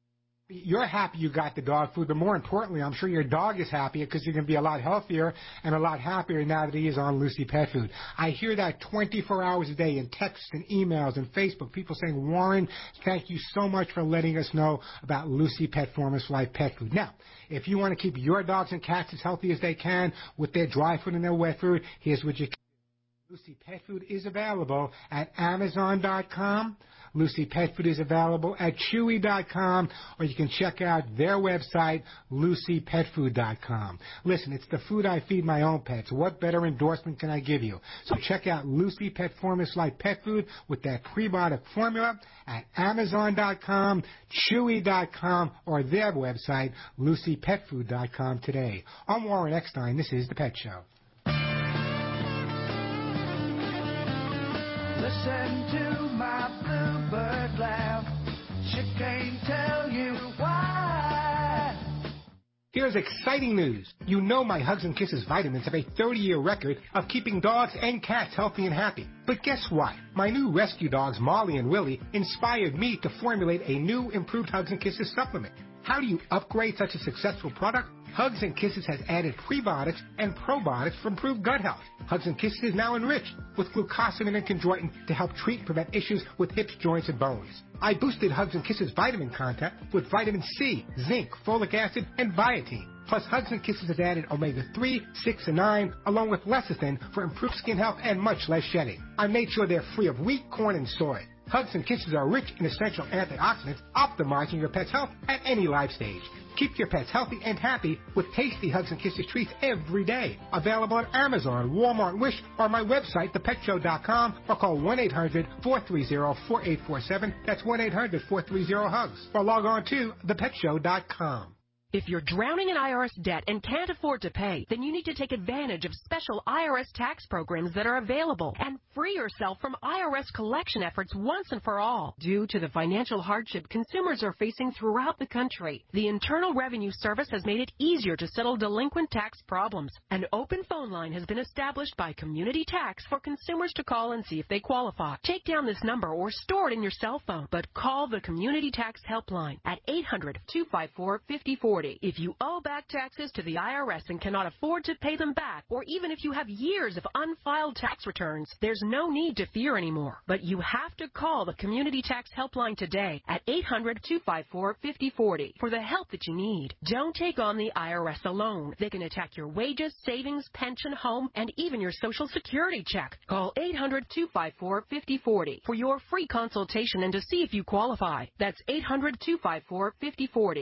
You're happy you got the dog food, but more importantly, I'm sure your dog is happy because you're going to be a lot healthier and a lot happier now that he is on Lucy Pet Food. I hear that twenty-four hours a day in texts and emails and Facebook, people saying, Warren, thank you so much for letting us know about Lucy Pet Formula for Life Pet Food. Now, if you want to keep your dogs and cats as healthy as they can with their dry food and their wet food, here's what you can do. Lucy Pet Food is available at Amazon dot com. Lucy Pet Food is available at Chewy dot com, or you can check out their website, Lucy Pet Food dot com. Listen, it's the food I feed my own pets. What better endorsement can I give you? So check out Lucy Pet Formula like Pet Food with that prebiotic formula at Amazon dot com, Chewy dot com, or their website, Lucy Pet Food dot com today. I'm Warren Eckstein. This is The Pet Show. Listen to my bluebird laugh. She can't tell you why. Here's exciting news. You know my Hugs and Kisses vitamins have a thirty-year record of keeping dogs and cats healthy and happy. But guess what? My new rescue dogs, Molly and Willie, inspired me to formulate a new improved Hugs and Kisses supplement. How do you upgrade such a successful product? Hugs and Kisses has added prebiotics and probiotics for improved gut health. Hugs and Kisses is now enriched with glucosamine and chondroitin to help treat and prevent issues with hips, joints, and bones. I boosted Hugs and Kisses vitamin content with vitamin C, zinc, folic acid, and biotin. Plus, Hugs and Kisses has added omega three, six, and nine, along with lecithin for improved skin health and much less shedding. I made sure they're free of wheat, corn, and soy. Hugs and Kisses are rich in essential antioxidants, optimizing your pet's health at any life stage. Keep your pets healthy and happy with tasty Hugs and Kisses treats every day. Available at Amazon, Walmart, Wish, or my website, the pet show dot com, or call one eight hundred, four three zero, four eight four seven. That's one eight hundred, four three zero, HUGS. Or log on to the pet show dot com. If you're drowning in I R S debt and can't afford to pay, then you need to take advantage of special I R S tax programs that are available and free yourself from I R S collection efforts once and for all. Due to the financial hardship consumers are facing throughout the country, the Internal Revenue Service has made it easier to settle delinquent tax problems. An open phone line has been established by Community Tax for consumers to call and see if they qualify. Take down this number or store it in your cell phone, but call the Community Tax Helpline at eight hundred, two five four, five oh four oh. If you owe back taxes to the I R S and cannot afford to pay them back, or even if you have years of unfiled tax returns, there's no need to fear anymore. But you have to call the Community Tax Helpline today at eight hundred, two five four, five oh four oh for the help that you need. Don't take on the I R S alone. They can attack your wages, savings, pension, home, and even your Social Security check. Call eight hundred, two five four, five oh four oh for your free consultation and to see if you qualify. That's eight hundred, two five four, five oh four oh.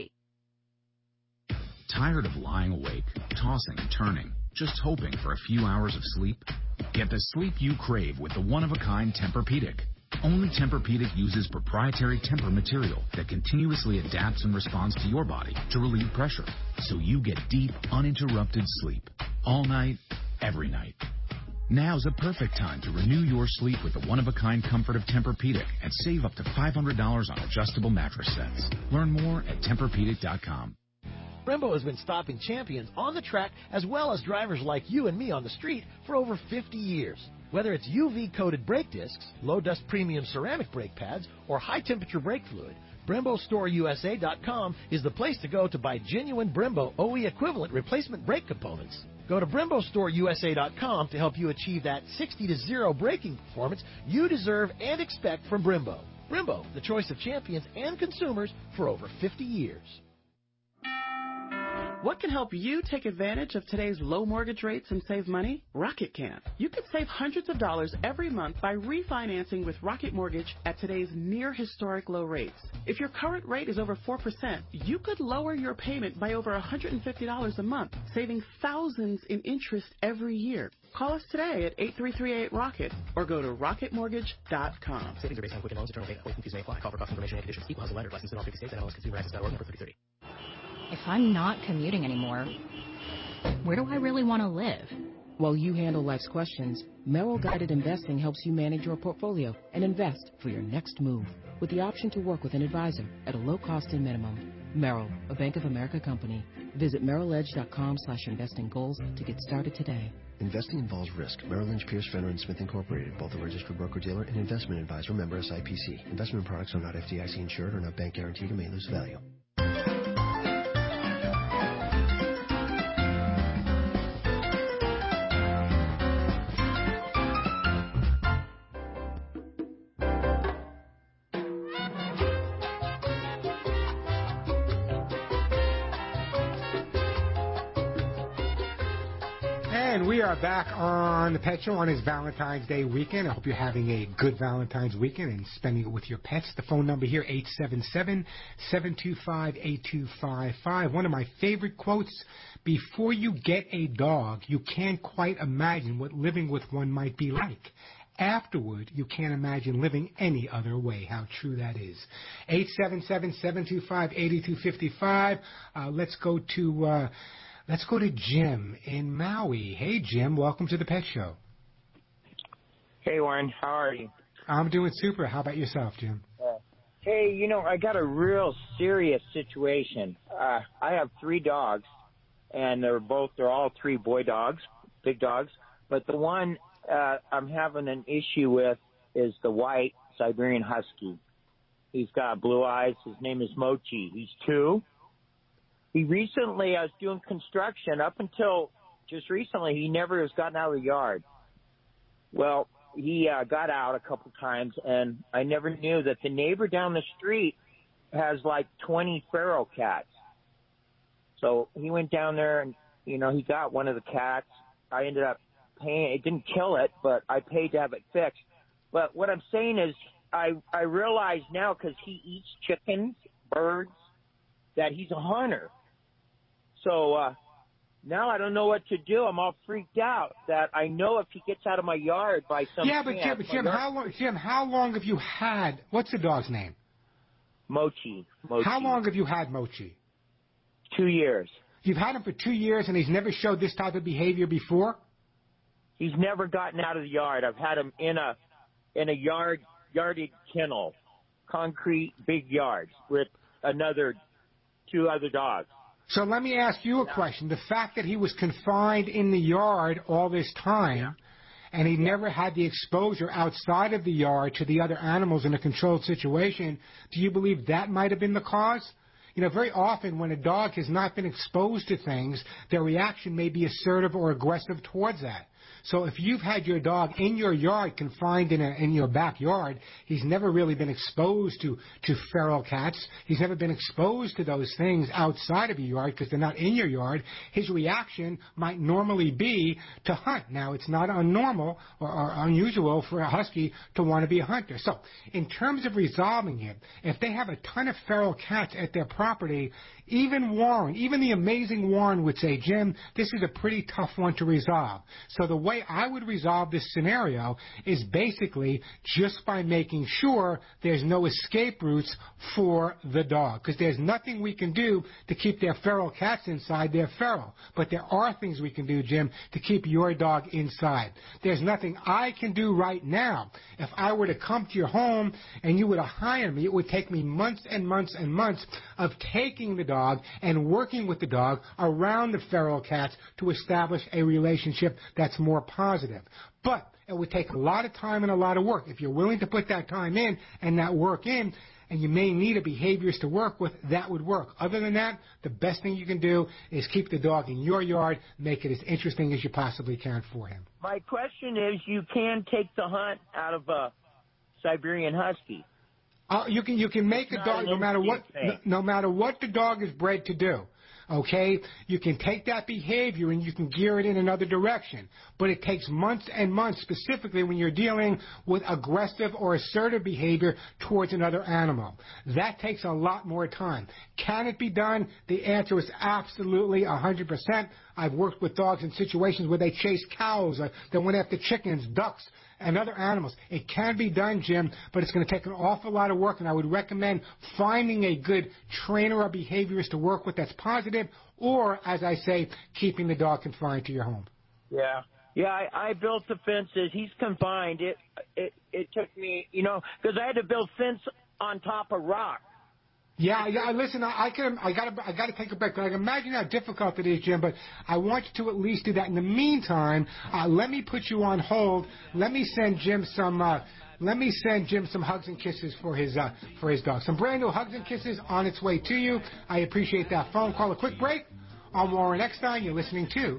Tired of lying awake, tossing and turning, just hoping for a few hours of sleep? Get the sleep you crave with the one-of-a-kind Tempur-Pedic. Only Tempur-Pedic uses proprietary Tempur material that continuously adapts and responds to your body to relieve pressure, so you get deep, uninterrupted sleep. All night, every night. Now's a perfect time to renew your sleep with the one-of-a-kind comfort of Tempur-Pedic and save up to five hundred dollars on adjustable mattress sets. Learn more at Tempur Pedic dot com. Brembo has been stopping champions on the track as well as drivers like you and me on the street for over fifty years. Whether it's U V-coated brake discs, low-dust premium ceramic brake pads, or high-temperature brake fluid, Brembo Store U S A dot com is the place to go to buy genuine Brembo O E equivalent replacement brake components. Go to Brembo Store U S A dot com to help you achieve that sixty to zero braking performance you deserve and expect from Brembo. Brembo, the choice of champions and consumers for over fifty years. What can help you take advantage of today's low mortgage rates and save money? Rocket can. You can save hundreds of dollars every month by refinancing with Rocket Mortgage at today's near historic low rates. If your current rate is over four percent, you could lower your payment by over one hundred fifty dollars a month, saving thousands in interest every year. Call us today at eight three three eight ROCKET or go to rocket mortgage dot com. Savings are based on Quicken Loans. Internal data. Or confused may apply. Call for cost information and conditions. Equal housing lender. Licensed in all fifty states. N M L S Consumer Access dot org. Number thirty thirty. If I'm not commuting anymore, where do I really want to live? While you handle life's questions, Merrill Guided Investing helps you manage your portfolio and invest for your next move with the option to work with an advisor at a low cost and minimum. Merrill, a Bank of America company. Visit merrill edge dot com slash investing goals to get started today. Investing involves risk. Merrill Lynch, Pierce, Fenner and Smith Incorporated, both a registered broker-dealer and investment advisor, member S I P C. Investment products are not F D I C insured or not bank guaranteed and may lose value. And we are back on the Pet Show on his Valentine's Day weekend. I hope you're having a good Valentine's weekend and spending it with your pets. The phone number here, eight seven seven, seven two five, eight two five five. One of my favorite quotes, before you get a dog, you can't quite imagine what living with one might be like. Afterward, you can't imagine living any other way. How true that is. eight seven seven, seven two five, eight two five five. Uh, let's go to... Uh, Let's go to Jim in Maui. Hey, Jim, welcome to the Pet Show. Hey, Warren, how are you? I'm doing super. How about yourself, Jim? Uh, hey, you know, I got a real serious situation. Uh, I have three dogs, and they're both, they're all three boy dogs, big dogs. But the one uh, I'm having an issue with is the white Siberian Husky. He's got blue eyes. His name is Mochi. He's two. He recently, I was doing construction. Up until just recently, he never has gotten out of the yard. Well, he uh, got out a couple times, and I never knew that the neighbor down the street has like twenty feral cats. So he went down there, and, you know, he got one of the cats. I ended up paying. It didn't kill it, but I paid to have it fixed. But what I'm saying is I, I realize now, because he eats chickens, birds, that he's a hunter. So uh, now I don't know what to do. I'm all freaked out that I know if he gets out of my yard by some yeah, but chance, Jim, Jim, how long? Jim, how long have you had? What's the dog's name? Mochi. Mochi. How long have you had Mochi? Two years. You've had him for two years, and he's never showed this type of behavior before? He's never gotten out of the yard. I've had him in a in a yard yarded kennel, concrete big yards with another two other dogs. So let me ask you a question. The fact that he was confined in the yard all this time, yeah. and he yeah. never had the exposure outside of the yard to the other animals in a controlled situation, do you believe that might have been the cause? You know, very often when a dog has not been exposed to things, their reaction may be assertive or aggressive towards that. So if you've had your dog in your yard, confined in, a, in your backyard, he's never really been exposed to, to feral cats. He's never been exposed to those things outside of your yard because they're not in your yard. His reaction might normally be to hunt. Now, it's not unnormal or, or unusual for a husky to want to be a hunter. So in terms of resolving it, if they have a ton of feral cats at their property, even Warren, even the amazing Warren would say, Jim, this is a pretty tough one to resolve. So the way I would resolve this scenario is basically just by making sure there's no escape routes for the dog. Because there's nothing we can do to keep their feral cats inside. They're feral. But there are things we can do, Jim, to keep your dog inside. There's nothing I can do right now. If I were to come to your home and you were to hire me, it would take me months and months and months of taking the dog dog and working with the dog around the feral cats to establish a relationship that's more positive. But it would take a lot of time and a lot of work. If you're willing to put that time in and that work in, and you may need a behaviorist to work with, that would work. Other than that, the best thing you can do is keep the dog in your yard, make it as interesting as you possibly can for him. My question is, you can take the hunt out of a Siberian Husky. Uh, you can you can make a dog no matter what no, no matter what the dog is bred to do. Okay, you can take that behavior and you can gear it in another direction, but it takes months and months, specifically when you're dealing with aggressive or assertive behavior towards another animal. That takes a lot more time. Can it be done? The answer is absolutely one hundred percent. I've worked with dogs in situations where they chase cows, uh, they went after chickens, ducks, and other animals. It can be done, Jim, but it's going to take an awful lot of work, and I would recommend finding a good trainer or behaviorist to work with that's positive, or, as I say, keeping the dog confined to your home. Yeah. Yeah, I, I built the fences. He's confined. It, it, it took me, you know, because I had to build fence on top of rock. Yeah, yeah. Listen, I, I can. I got to. I got to take a break. I can imagine how difficult it is, Jim. But I want you to at least do that. In the meantime, uh, let me put you on hold. Let me send Jim some. Uh, let me send Jim some hugs and kisses for his uh, for his dog. Some brand new hugs and kisses on its way to you. I appreciate that phone call. A quick break. I'm Warren Eckstein. You're listening to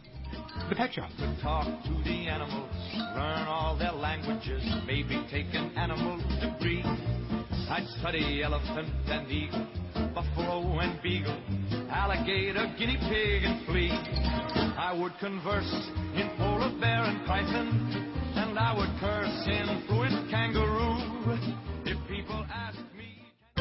The Pet Shop. Talk to the animals, learn all their languages, maybe take an animal degree. I'd study elephant and eagle, buffalo and beagle, alligator, guinea pig, and flea. I would converse in polar bear and python, and I would curse in fluent kangaroo. If people ask me...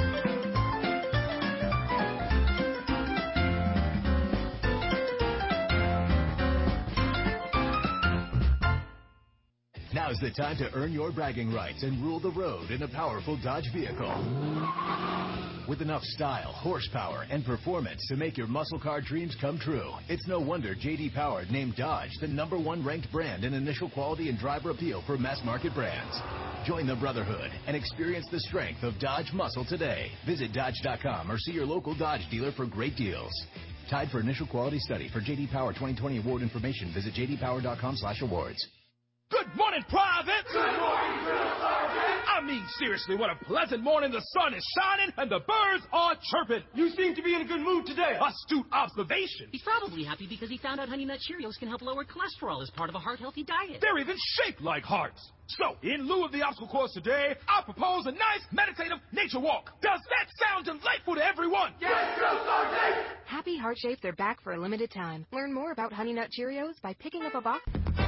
Now's the time to earn your bragging rights and rule the road in a powerful Dodge vehicle. With enough style, horsepower, and performance to make your muscle car dreams come true, it's no wonder J D Power named Dodge the number one ranked brand in initial quality and driver appeal for mass market brands. Join the brotherhood and experience the strength of Dodge muscle today. Visit Dodge dot com or see your local Dodge dealer for great deals. Tied for initial quality study. For J D Power twenty twenty award information, visit j d power dot com slash awards. Good morning, Private! Good morning, Drill Sergeant! I mean, seriously, what a pleasant morning. The sun is shining and the birds are chirping. You seem to be in a good mood today. Astute observation. He's probably happy because he found out Honey Nut Cheerios can help lower cholesterol as part of a heart-healthy diet. They're even shaped like hearts. So, in lieu of the obstacle course today, I propose a nice, meditative nature walk. Does that sound delightful to everyone? Yes, Drill Sergeant! Happy Heart-Shaped are back for a limited time. Learn more about Honey Nut Cheerios by picking up a box.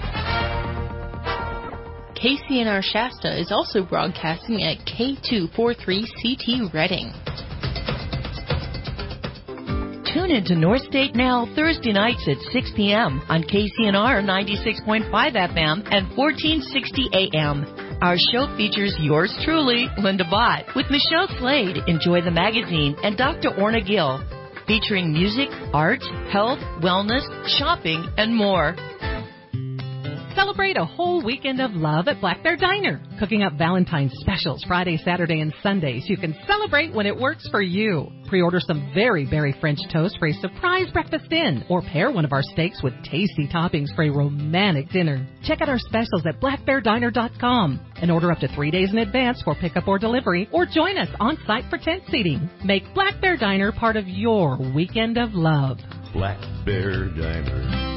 K C N R Shasta is also broadcasting at K two forty-three C T Reading. Tune in to North State Now Thursday nights at six p.m. on K C N R ninety-six point five F M and fourteen sixty A M. Our show features yours truly, Linda Bott, with Michelle Slade, Enjoy the Magazine, and Doctor Orna Gill, featuring music, art, health, wellness, shopping, and more. Celebrate a whole weekend of love at Black Bear Diner. Cooking up Valentine's specials Friday, Saturday, and Sundays. You can celebrate when it works for you. Pre-order some very berry French toast for a surprise breakfast in, or pair one of our steaks with tasty toppings for a romantic dinner. Check out our specials at black bear diner dot com and order up to three days in advance for pickup or delivery, or join us on site for tent seating. Make Black Bear Diner part of your weekend of love. Black Bear Diner.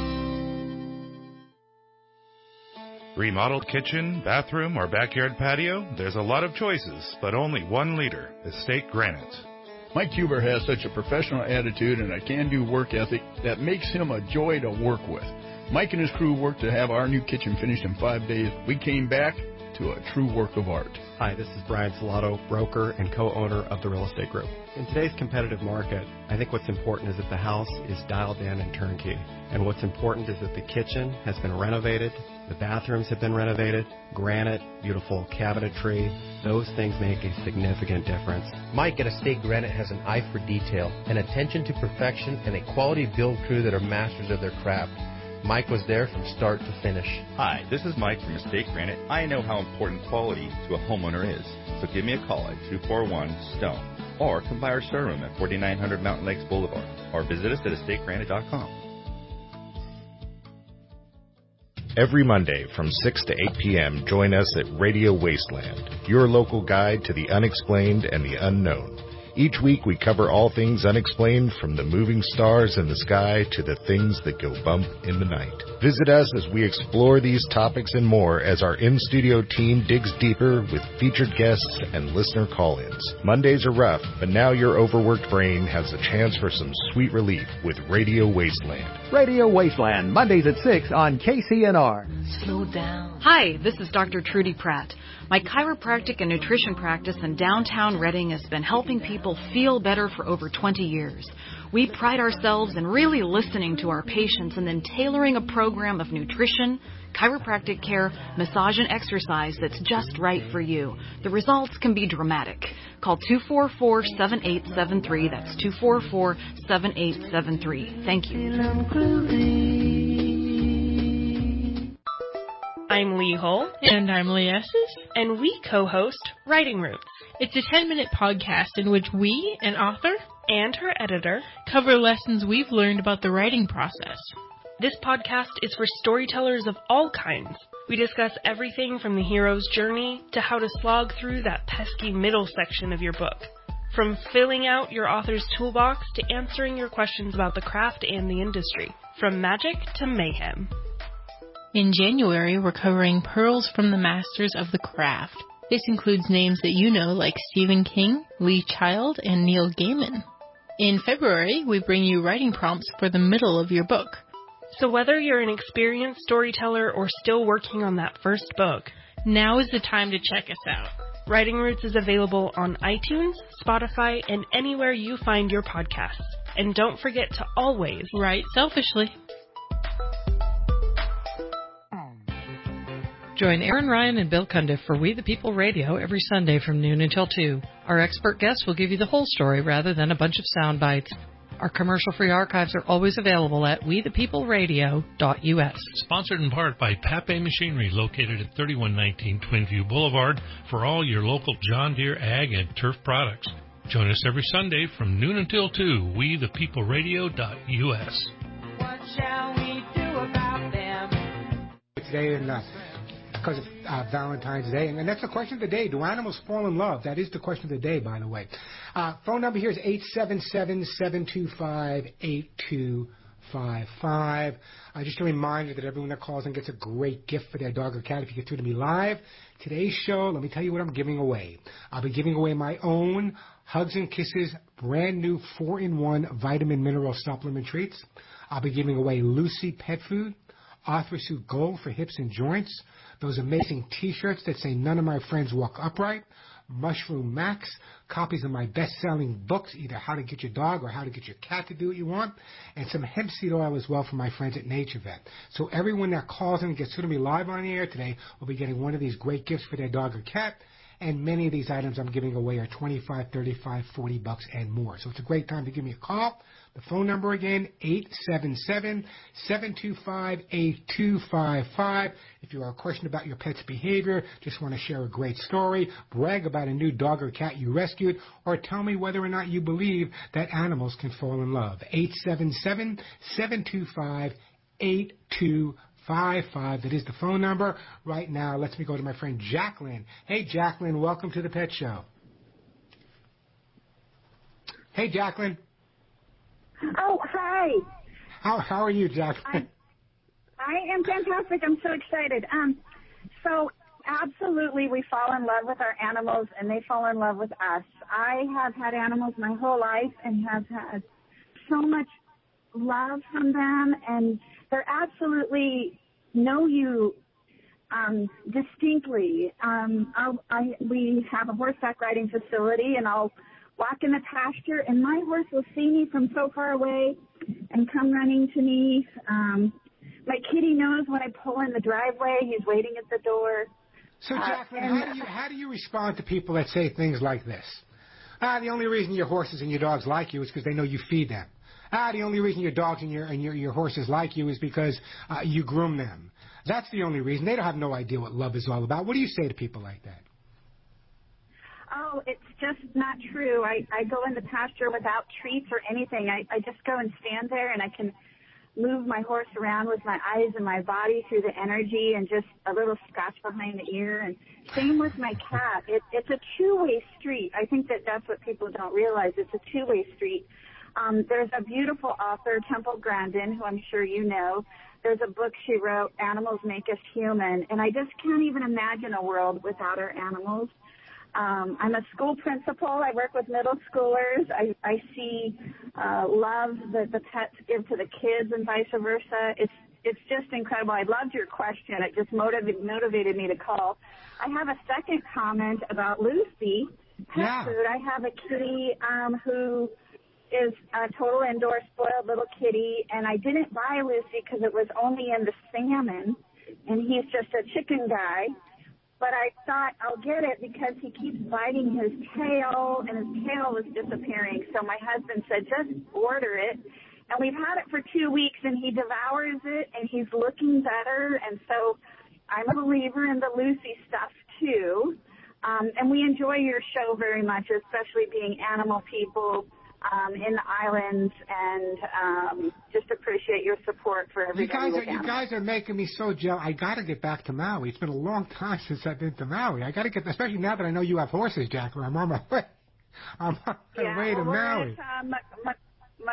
Remodeled kitchen, bathroom, or backyard patio? There's a lot of choices, but only one leader, Estate Granite. Mike Huber has such a professional attitude and a can-do work ethic that makes him a joy to work with. Mike and his crew worked to have our new kitchen finished in five days. We came back to a true work of art. Hi, this is Brian Salato, broker and co-owner of the Real Estate Group. In today's competitive market, I think what's important is that the house is dialed in and turnkey. And what's important is that the kitchen has been renovated, the bathrooms have been renovated, granite, beautiful cabinetry. Those things make a significant difference. Mike at Estate Granite has an eye for detail, an attention to perfection, and a quality build crew that are masters of their craft. Mike was there from start to finish. Hi, this is Mike from Estate Granite. I know how important quality to a homeowner is. So give me a call at two four one STONE or come by our showroom at forty-nine hundred Mountain Lakes Boulevard or visit us at estate granite dot com. Every Monday from six to eight p.m., join us at Radio Wasteland, your local guide to the unexplained and the unknown. Each week we cover all things unexplained, from the moving stars in the sky to the things that go bump in the night. Visit us as we explore these topics and more as our in-studio team digs deeper with featured guests and listener call-ins. Mondays are rough, but now your overworked brain has a chance for some sweet relief with Radio Wasteland. Radio Wasteland, Mondays at six on K C N R. Slow down. Hi, this is Doctor Trudy Pratt. My chiropractic and nutrition practice in downtown Reading has been helping people feel better for over twenty years. We pride ourselves in really listening to our patients and then tailoring a program of nutrition, chiropractic care, massage, and exercise that's just right for you. The results can be dramatic. Call two four four, seven eight seven three. That's two four four, seven eight seven three. Thank you. I'm Lee Hull. And I'm Lee Esses. And we co-host Writing Roots. It's a ten-minute podcast in which we, an author, and her editor, cover lessons we've learned about the writing process. This podcast is for storytellers of all kinds. We discuss everything from the hero's journey to how to slog through that pesky middle section of your book. From filling out your author's toolbox to answering your questions about the craft and the industry. From magic to mayhem. In January, we're covering Pearls from the Masters of the Craft. This includes names that you know like Stephen King, Lee Child, and Neil Gaiman. In February, we bring you writing prompts for the middle of your book. So whether you're an experienced storyteller or still working on that first book, now is the time to check us out. Writing Roots is available on iTunes, Spotify, and anywhere you find your podcasts. And don't forget to always write selfishly. Join Aaron Ryan and Bill Cundiff for We the People Radio every Sunday from noon until two. Our expert guests will give you the whole story rather than a bunch of sound bites. Our commercial-free archives are always available at we the people radio dot u s. Sponsored in part by Pape Machinery, located at thirty-one nineteen Twinview Boulevard, for all your local John Deere ag and turf products. Join us every Sunday from noon until two, we the people radio dot u s. What shall we do about them? Today in uh, because of uh, Valentine's Day. And, and that's the question of the day. Do animals fall in love? That is the question of the day, by the way. Uh, phone number here is eight seven seven, seven two five, eight two five five. Uh, just a reminder that everyone that calls in gets a great gift for their dog or cat if you get through to me live. Today's show, let me tell you what I'm giving away. I'll be giving away my own Hugs and Kisses brand new four in one vitamin mineral supplement treats. I'll be giving away Lucy Pet Food, Arthrosuit Gold for hips and joints, those amazing T-shirts that say None of My Friends Walk Upright, Mushroom Max, copies of my best-selling books, either How to Get Your Dog or How to Get Your Cat to Do What You Want, and some hemp seed oil as well from my friends at NatureVet. So everyone that calls in and gets through to me live on the air today will be getting one of these great gifts for their dog or cat. And many of these items I'm giving away are twenty-five, thirty-five, forty bucks and more. So it's a great time to give me a call. The phone number again, eight seven seven, seven two five, eight two five five. If you have a question about your pet's behavior, just want to share a great story, brag about a new dog or cat you rescued, or tell me whether or not you believe that animals can fall in love. eight seven seven, seven two five, eight two five five. That is the phone number. Right now, let me go to my friend Jacqueline. Hey, Jacqueline, welcome to the Pet Show. Hey, Jacqueline. Oh, hi. How how are you, Jacqueline? I, I am fantastic. I'm so excited. Um, so absolutely, we fall in love with our animals, and they fall in love with us. I have had animals my whole life and have had so much love from them, and they're absolutely know you um, distinctly. Um, I'll, I we have a horseback riding facility, and I'll walk in the pasture, and my horse will see me from so far away and come running to me. Um, my kitty knows when I pull in the driveway, he's waiting at the door. So, Jacqueline, uh, how do you how do you respond to people that say things like this? Ah, the only reason your horses and your dogs like you is because they know you feed them. Ah, the only reason your dogs and your and your, your horses like you is because uh, you groom them. That's the only reason. They don't have no idea what love is all about. What do you say to people like that? Oh, it's just not true. I, I go in the pasture without treats or anything. I, I just go and stand there, and I can move my horse around with my eyes and my body through the energy and just a little scratch behind the ear. And same with my cat. It, it's a two-way street. I think that that's what people don't realize. It's a two-way street. Um, there's a beautiful author, Temple Grandin, who I'm sure you know. There's a book she wrote, Animals Make Us Human, and I just can't even imagine a world without our animals. Um, I'm a school principal. I work with middle schoolers. I, I see uh, love that the pets give to the kids and vice versa. It's it's just incredible. I loved your question. It just motivated, motivated me to call. I have a second comment about Lucy, pet yeah. food. I have a kitty um, who is a total indoor spoiled little kitty, and I didn't buy Lucy because it was only in the salmon, and he's just a chicken guy. But I thought I'll get it because he keeps biting his tail, and his tail was disappearing. So my husband said, just order it. And we've had it for two weeks, and he devours it, and he's looking better. And so I'm a believer in the Lucy stuff, too. Um, and we enjoy your show very much, especially being animal people um, in the islands, and um, just appreciate your support for everybody. You guys are, you guys are making me so jealous. I got to get back to Maui. It's been a long time since I've been to Maui. I got to get, especially now that I know you have horses, Jacqueline. I'm on my way. I'm on my yeah, way to well, Maui. We're at uh,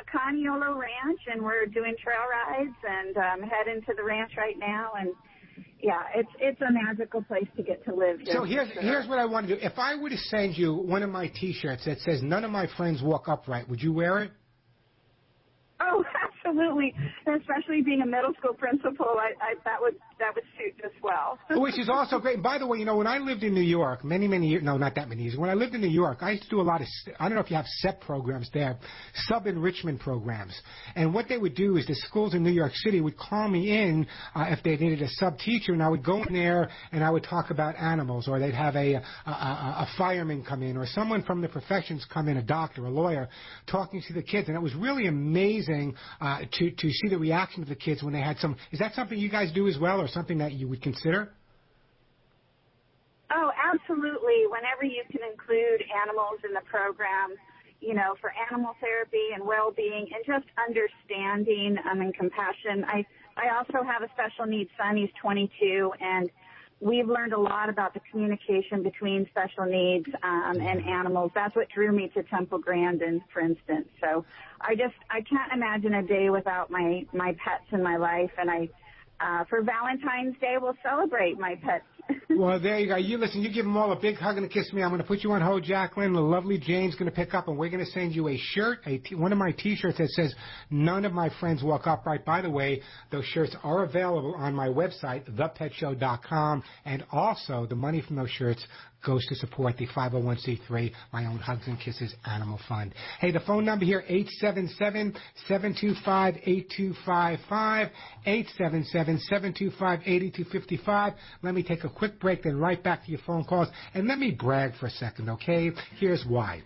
Macaniolo Ranch, and we're doing trail rides, and um, heading to the ranch right now. And yeah, it's it's a magical place to get to live here. So here's sure. here's what I want to do. If I were to send you one of my T-shirts that says "None of my friends walk upright," would you wear it? Oh, absolutely. And especially being a middle school principal, I, I, that would that would suit just well. Which is also great. And by the way, you know, when I lived in New York, many, many years, no, not that many years, when I lived in New York, I used to do a lot of, I don't know if you have S E P programs there, sub-enrichment programs. And what they would do is the schools in New York City would call me in uh, if they needed a sub-teacher, and I would go in there and I would talk about animals, or they'd have a, a, a, a fireman come in, or someone from the professions come in, a doctor, a lawyer, talking to the kids. And it was really amazing uh, to, to see the reaction of the kids when they had some. Is that something you guys do as well, or something that you would consider? Oh, absolutely. Whenever you can include animals in the program, you know, for animal therapy and well-being and just understanding um, and compassion. I, I also have a special needs son. He's twenty-two, and we've learned a lot about the communication between special needs um, and animals. That's what drew me to Temple Grandin, for instance. So I just, I can't imagine a day without my, my pets in my life, and I, Uh, for Valentine's Day, we'll celebrate my pets. Well, there you go. You listen, you give them all a big hug and a kiss from me. I'm going to put you on hold, Jacqueline. The lovely Jane's going to pick up, and we're going to send you a shirt, a t- one of my T-shirts that says, "None of my friends walk upright." By the way, those shirts are available on my website, the pet show dot com, and also the money from those shirts goes to support the five oh one c three, My Own Hugs and Kisses Animal Fund. Hey, the phone number here, eight seven seven, seven two five, eight two five five, eight seven seven, seven two five, eight two five five. Let me take a quick break, then right back to your phone calls. And let me brag for a second, okay? Here's why.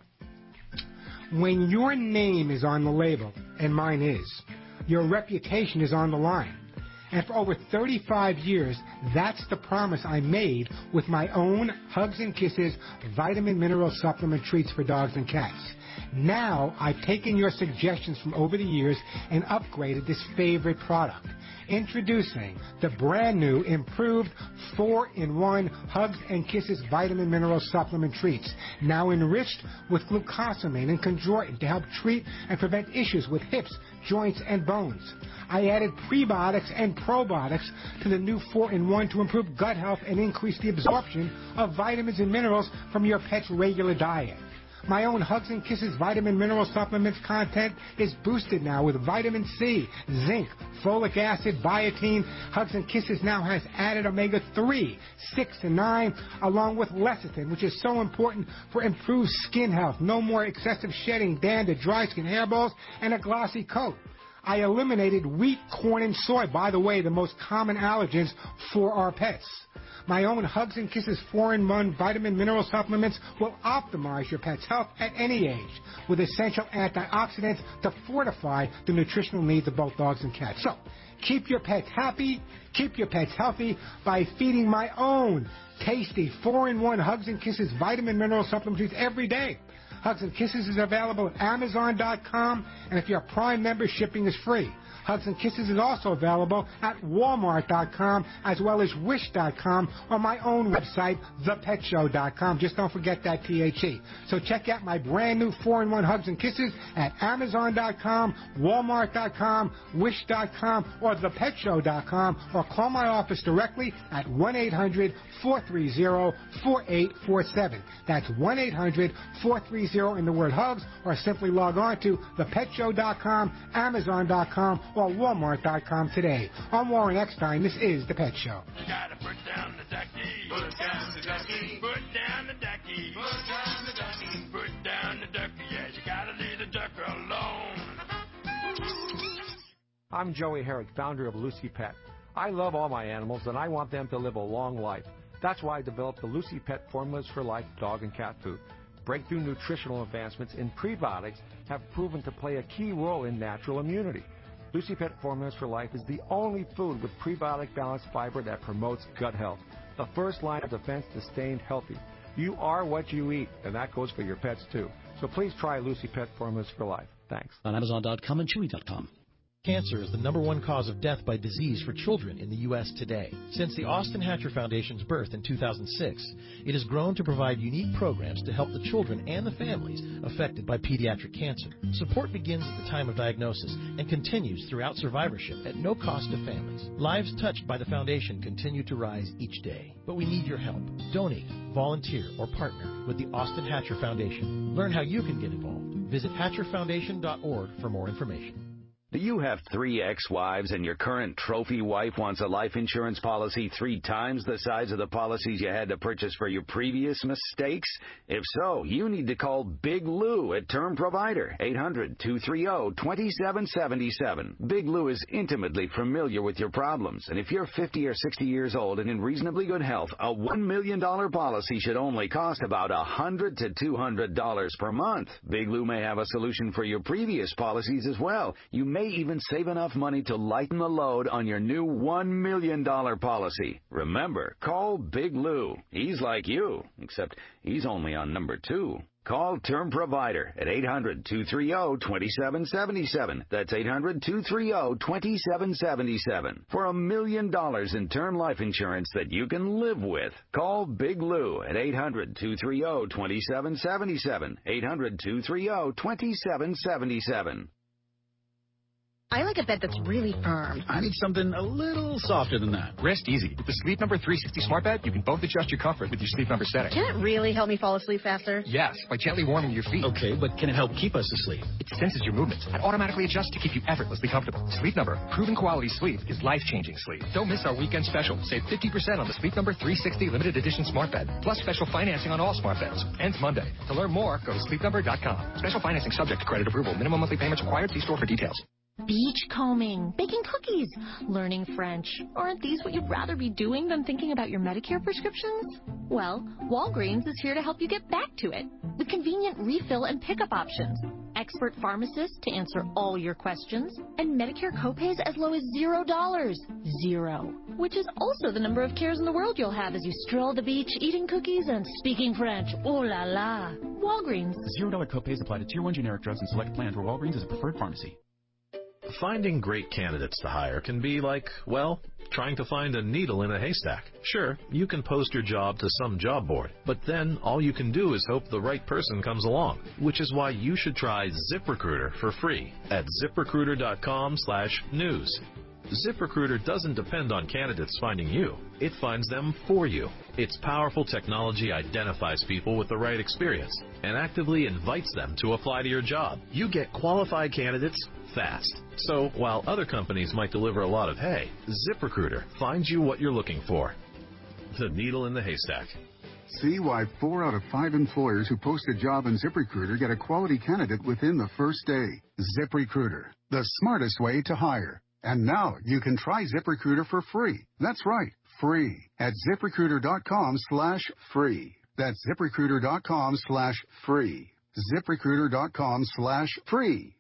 When your name is on the label, and mine is, your reputation is on the line. And for over thirty-five years, that's the promise I made with my own Hugs and Kisses vitamin mineral supplement treats for dogs and cats. Now, I've taken your suggestions from over the years and upgraded this favorite product. Introducing the brand new, improved four in one Hugs and Kisses vitamin mineral supplement treats, now enriched with glucosamine and chondroitin to help treat and prevent issues with hips, joints, and bones. I added prebiotics and probiotics to the new four in one to improve gut health and increase the absorption of vitamins and minerals from your pet's regular diet. My own Hugs and Kisses vitamin mineral supplements content is boosted now with vitamin C, zinc, folic acid, biotin. Hugs and Kisses now has added omega three, six, and nine, along with lecithin, which is so important for improved skin health. No more excessive shedding, dander, dry skin, hairballs, and a glossy coat. I eliminated wheat, corn, and soy, by the way, the most common allergens for our pets. My own Hugs and Kisses four in one vitamin mineral supplements will optimize your pet's health at any age with essential antioxidants to fortify the nutritional needs of both dogs and cats. So, keep your pets happy, keep your pets healthy by feeding my own tasty four in one Hugs and Kisses vitamin mineral supplements every day. Hugs and Kisses is available at amazon dot com, and if you're a Prime member, shipping is free. Hugs and Kisses is also available at walmart dot com as well as wish dot com or my own website, the pet show dot com. Just don't forget that T H E. So check out my brand new four in one Hugs and Kisses at amazon dot com, walmart dot com, wish dot com, or the pet show dot com, or call my office directly at one eight hundred, four three zero, four eight four seven. That's one eight hundred, four three zero in the word hugs, or simply log on to the pet show dot com, amazon dot com, or walmart dot com today. I'm Warren Eckstein. This is The Pet Show. You gotta put down the ducky. Put down the ducky. Put down the ducky. Put down the ducky. Put down the ducky. Yeah, you gotta leave the duck alone. I'm Joey Herrick, founder of Lucy Pet. I love all my animals, and I want them to live a long life. That's why I developed the Lucy Pet Formulas for Life dog and cat food. Breakthrough nutritional advancements in prebiotics have proven to play a key role in natural immunity. Lucy Pet Formulas for Life is the only food with prebiotic balanced fiber that promotes gut health, the first line of defense to staying healthy. You are what you eat, and that goes for your pets too. So please try Lucy Pet Formulas for Life. Thanks. On amazon dot com and chewy dot com. Cancer is the number one cause of death by disease for children in the U S today. Since the Austin Hatcher Foundation's birth in two thousand six, it has grown to provide unique programs to help the children and the families affected by pediatric cancer. Support begins at the time of diagnosis and continues throughout survivorship at no cost to families. Lives touched by the foundation continue to rise each day, but we need your help. Donate, volunteer, or partner with the Austin Hatcher Foundation. Learn how you can get involved. Visit hatcher foundation dot org for more information. Do you have three ex-wives and your current trophy wife wants a life insurance policy three times the size of the policies you had to purchase for your previous mistakes? If so, you need to call Big Lou at Term Provider, eight hundred, two three zero, two seven seven seven. Big Lou is intimately familiar with your problems, and if you're fifty or sixty years old and in reasonably good health, a one million dollars policy should only cost about one hundred to two hundred dollars per month. Big Lou may have a solution for your previous policies as well. You may even save enough money to lighten the load on your new one million dollars policy. Remember, call Big Lou. He's like you, except he's only on number two. Call Term Provider at eight hundred, two three zero, two seven seven seven. That's eight hundred, two three zero, two seven seven seven. For a million dollars in term life insurance that you can live with. Call Big Lou at eight hundred, two three zero, two seven seven seven. eight hundred, two three zero, two seven seven seven. I like a bed that's really firm. I need something a little softer than that. Rest easy. With the Sleep Number three sixty Smart Bed, you can both adjust your comfort with your Sleep Number setting. Can it really help me fall asleep faster? Yes, by gently warming your feet. Okay, but can it help keep us asleep? It senses your movements and automatically adjusts to keep you effortlessly comfortable. Sleep Number, proven quality sleep is life-changing sleep. Don't miss our weekend special. Save fifty percent on the Sleep Number three sixty Limited Edition Smart Bed, plus special financing on all smart beds. Ends Monday. To learn more, go to sleep number dot com. Special financing subject to credit approval. Minimum monthly payments required. See store for details. Beachcombing, baking cookies, learning French. Aren't these what you'd rather be doing than thinking about your Medicare prescriptions? Well, Walgreens is here to help you get back to it with convenient refill and pickup options, expert pharmacists to answer all your questions, and Medicare copays as low as zero dollars. Zero. Which is also the number of cares in the world you'll have as you stroll the beach, eating cookies and speaking French. Oh la la. Walgreens. Zero dollar copays apply to Tier one generic drugs and select plans where Walgreens is a preferred pharmacy. Finding great candidates to hire can be like, well, trying to find a needle in a haystack. Sure, you can post your job to some job board, but then all you can do is hope the right person comes along, which is why you should try ZipRecruiter for free at zip recruiter dot com slash news. ZipRecruiter doesn't depend on candidates finding you. It finds them for you. Its powerful technology identifies people with the right experience and actively invites them to apply to your job. You get qualified candidates fast. So while other companies might deliver a lot of hay, ZipRecruiter finds you what you're looking for. The needle in the haystack. See why four out of five employers who post a job in ZipRecruiter get a quality candidate within the first day. ZipRecruiter, the smartest way to hire. And now you can try ZipRecruiter for free. That's right, free at zip recruiter dot com slash free. That's zip recruiter dot com slash free. zip recruiter dot com slash free.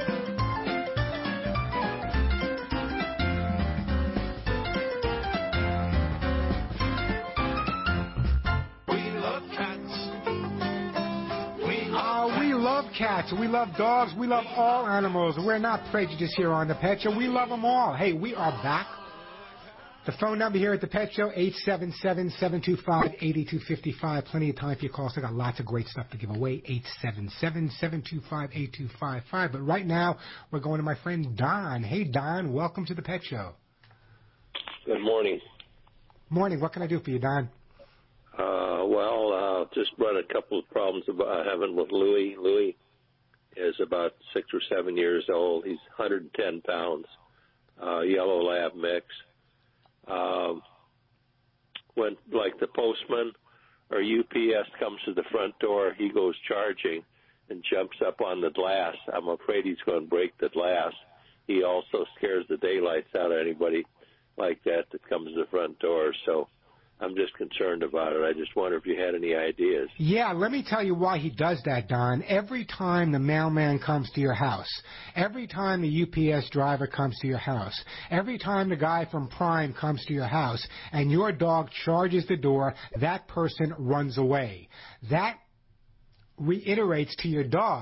Cats, we love dogs, we love all animals. We're not prejudiced here on the Pet Show. We love them all. Hey, we are back. The phone number here at the Pet Show, eight seven seven, seven two five, eight two five five. Plenty of time for your calls. I got lots of great stuff to give away, eight seven seven, seven two five, eight two five five. But right now, we're going to my friend Don. Hey, Don, welcome to the Pet Show. Good morning. Morning. What can I do for you, Don? Uh, well, uh, just run a couple of problems about having with Louie. Louie is about six or seven years old. He's one hundred ten pounds, uh, yellow lab mix. Um, when, like, the postman or U P S comes to the front door, he goes charging and jumps up on the glass. I'm afraid he's going to break the glass. He also scares the daylights out of anybody like that that comes to the front door. So I'm just concerned about it. I just wonder if you had any ideas. Yeah, let me tell you why he does that, Don. Every time the mailman comes to your house, every time the U P S driver comes to your house, every time the guy from Prime comes to your house, and your dog charges the door, that person runs away. That reiterates to your dog,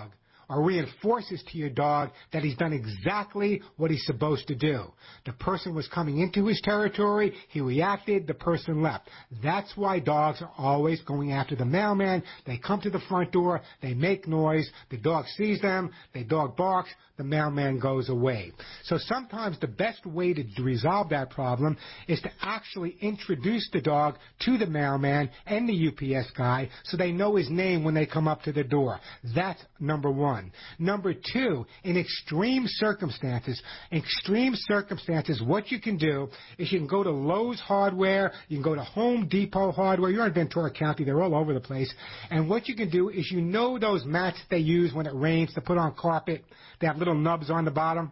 or reinforces to your dog that he's done exactly what he's supposed to do. The person was coming into his territory, he reacted, the person left. That's why dogs are always going after the mailman. They come to the front door, they make noise, the dog sees them, the dog barks, the mailman goes away. So sometimes the best way to resolve that problem is to actually introduce the dog to the mailman and the U P S guy so they know his name when they come up to the door. That's number one. Number two, in extreme circumstances, extreme circumstances, what you can do is you can go to Lowe's Hardware, you can go to Home Depot Hardware. You're in Ventura County, they're all over the place. And what you can do is, you know those mats they use when it rains to put on carpet? They have little nubs on the bottom.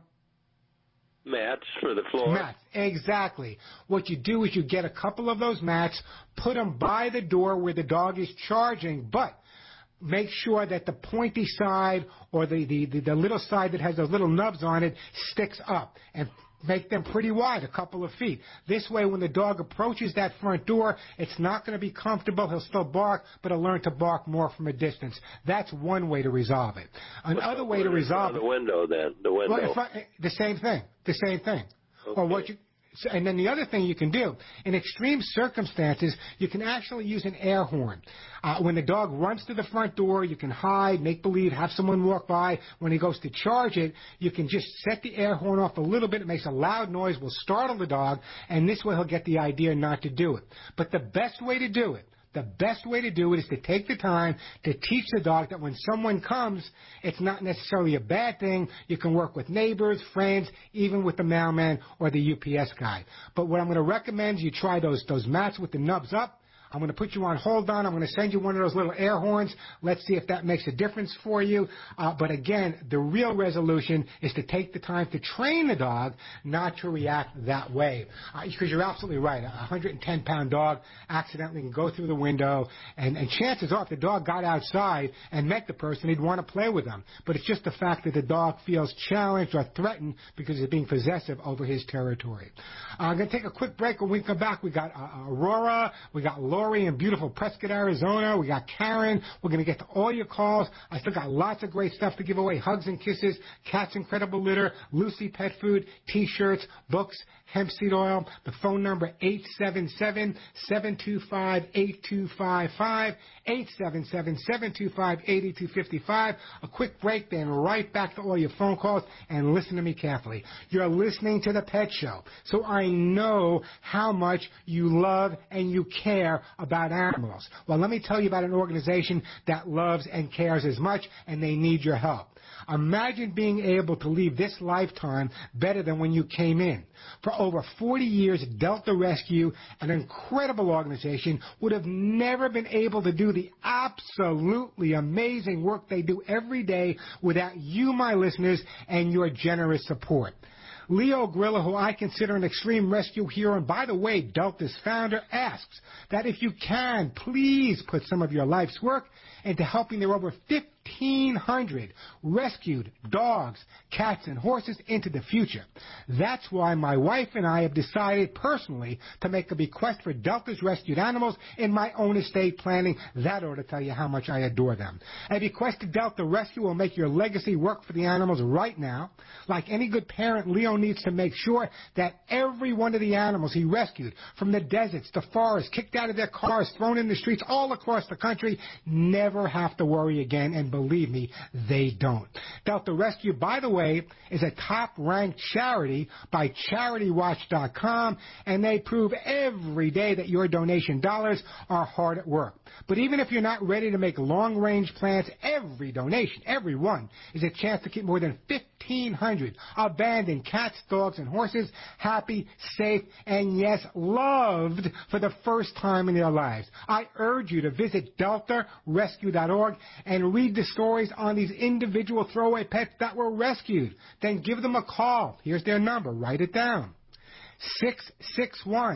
Mats for the floor. Mats, exactly. What you do is you get a couple of those mats, put them by the door where the dog is charging, but make sure that the pointy side or the, the, the, the little side that has those little nubs on it sticks up, and make them pretty wide, a couple of feet. This way, when the dog approaches that front door, it's not going to be comfortable. He'll still bark, but he'll learn to bark more from a distance. That's one way to resolve it. Another way to resolve it... The window, then. The window. Well, the same thing. The same thing. Okay. Or what you... And then the other thing you can do, in extreme circumstances, you can actually use an air horn. Uh, when the dog runs to the front door, you can hide, make believe, have someone walk by. When he goes to charge it, you can just set the air horn off a little bit. It makes a loud noise, will startle the dog, and this way he'll get the idea not to do it. But the best way to do it, the best way to do it is to take the time to teach the dog that when someone comes, it's not necessarily a bad thing. You can work with neighbors, friends, even with the mailman or the U P S guy. But what I'm going to recommend is you try those, those mats with the nubs up. I'm going to put you on hold on. I'm going to send you one of those little air horns. Let's see if that makes a difference for you. Uh, but again, the real resolution is to take the time to train the dog not to react that way. Uh, because you're absolutely right. A one hundred ten pound dog accidentally can go through the window, and, and chances are if the dog got outside and met the person, he'd want to play with them. But it's just the fact that the dog feels challenged or threatened because he's being possessive over his territory. Uh, I'm going to take a quick break. When we come back, we got uh, Aurora, we got Lori in beautiful Prescott, Arizona. We got Karen. We're going to get to all your calls. I still got lots of great stuff to give away. Hugs and kisses, Cat's Incredible Litter, Lucy Pet Food, T-shirts, books, hemp seed oil. The phone number eight seven seven, seven two five, eight two five five, eight seven seven, seven two five, eight two five five. A quick break, then right back to all your phone calls, and listen to me carefully. You're listening to The Pet Show, so I know how much you love and you care about animals. Well, let me tell you about an organization that loves and cares as much, and they need your help. Imagine being able to leave this lifetime better than when you came in. For over forty years, Delta Rescue, an incredible organization, would have never been able to do the absolutely amazing work they do every day without you, my listeners, and your generous support. Leo Grillo, who I consider an extreme rescue hero, and by the way, Delta's founder, asks that if you can, please put some of your life's work into helping their over fifteen hundred rescued dogs, cats, and horses into the future. That's why my wife and I have decided personally to make a bequest for Delta's rescued animals in my own estate planning. That ought to tell you how much I adore them. A bequest to Delta Rescue will make your legacy work for the animals right now. Like any good parent, Leo needs to make sure that every one of the animals he rescued, from the deserts to forests, kicked out of their cars, thrown in the streets all across the country, never have to worry again, and believe me, they don't. Delta Rescue, by the way, is a top-ranked charity by charity watch dot com, and they prove every day that your donation dollars are hard at work. But even if you're not ready to make long-range plans, every donation, every one, is a chance to keep more than fifteen hundred abandoned cats, dogs, and horses happy, safe, and yes, loved for the first time in their lives. I urge you to visit delta rescue dot org and read the stories on these individual throwaway pets that were rescued. Then give them a call. Here's their number. Write it down. six six one,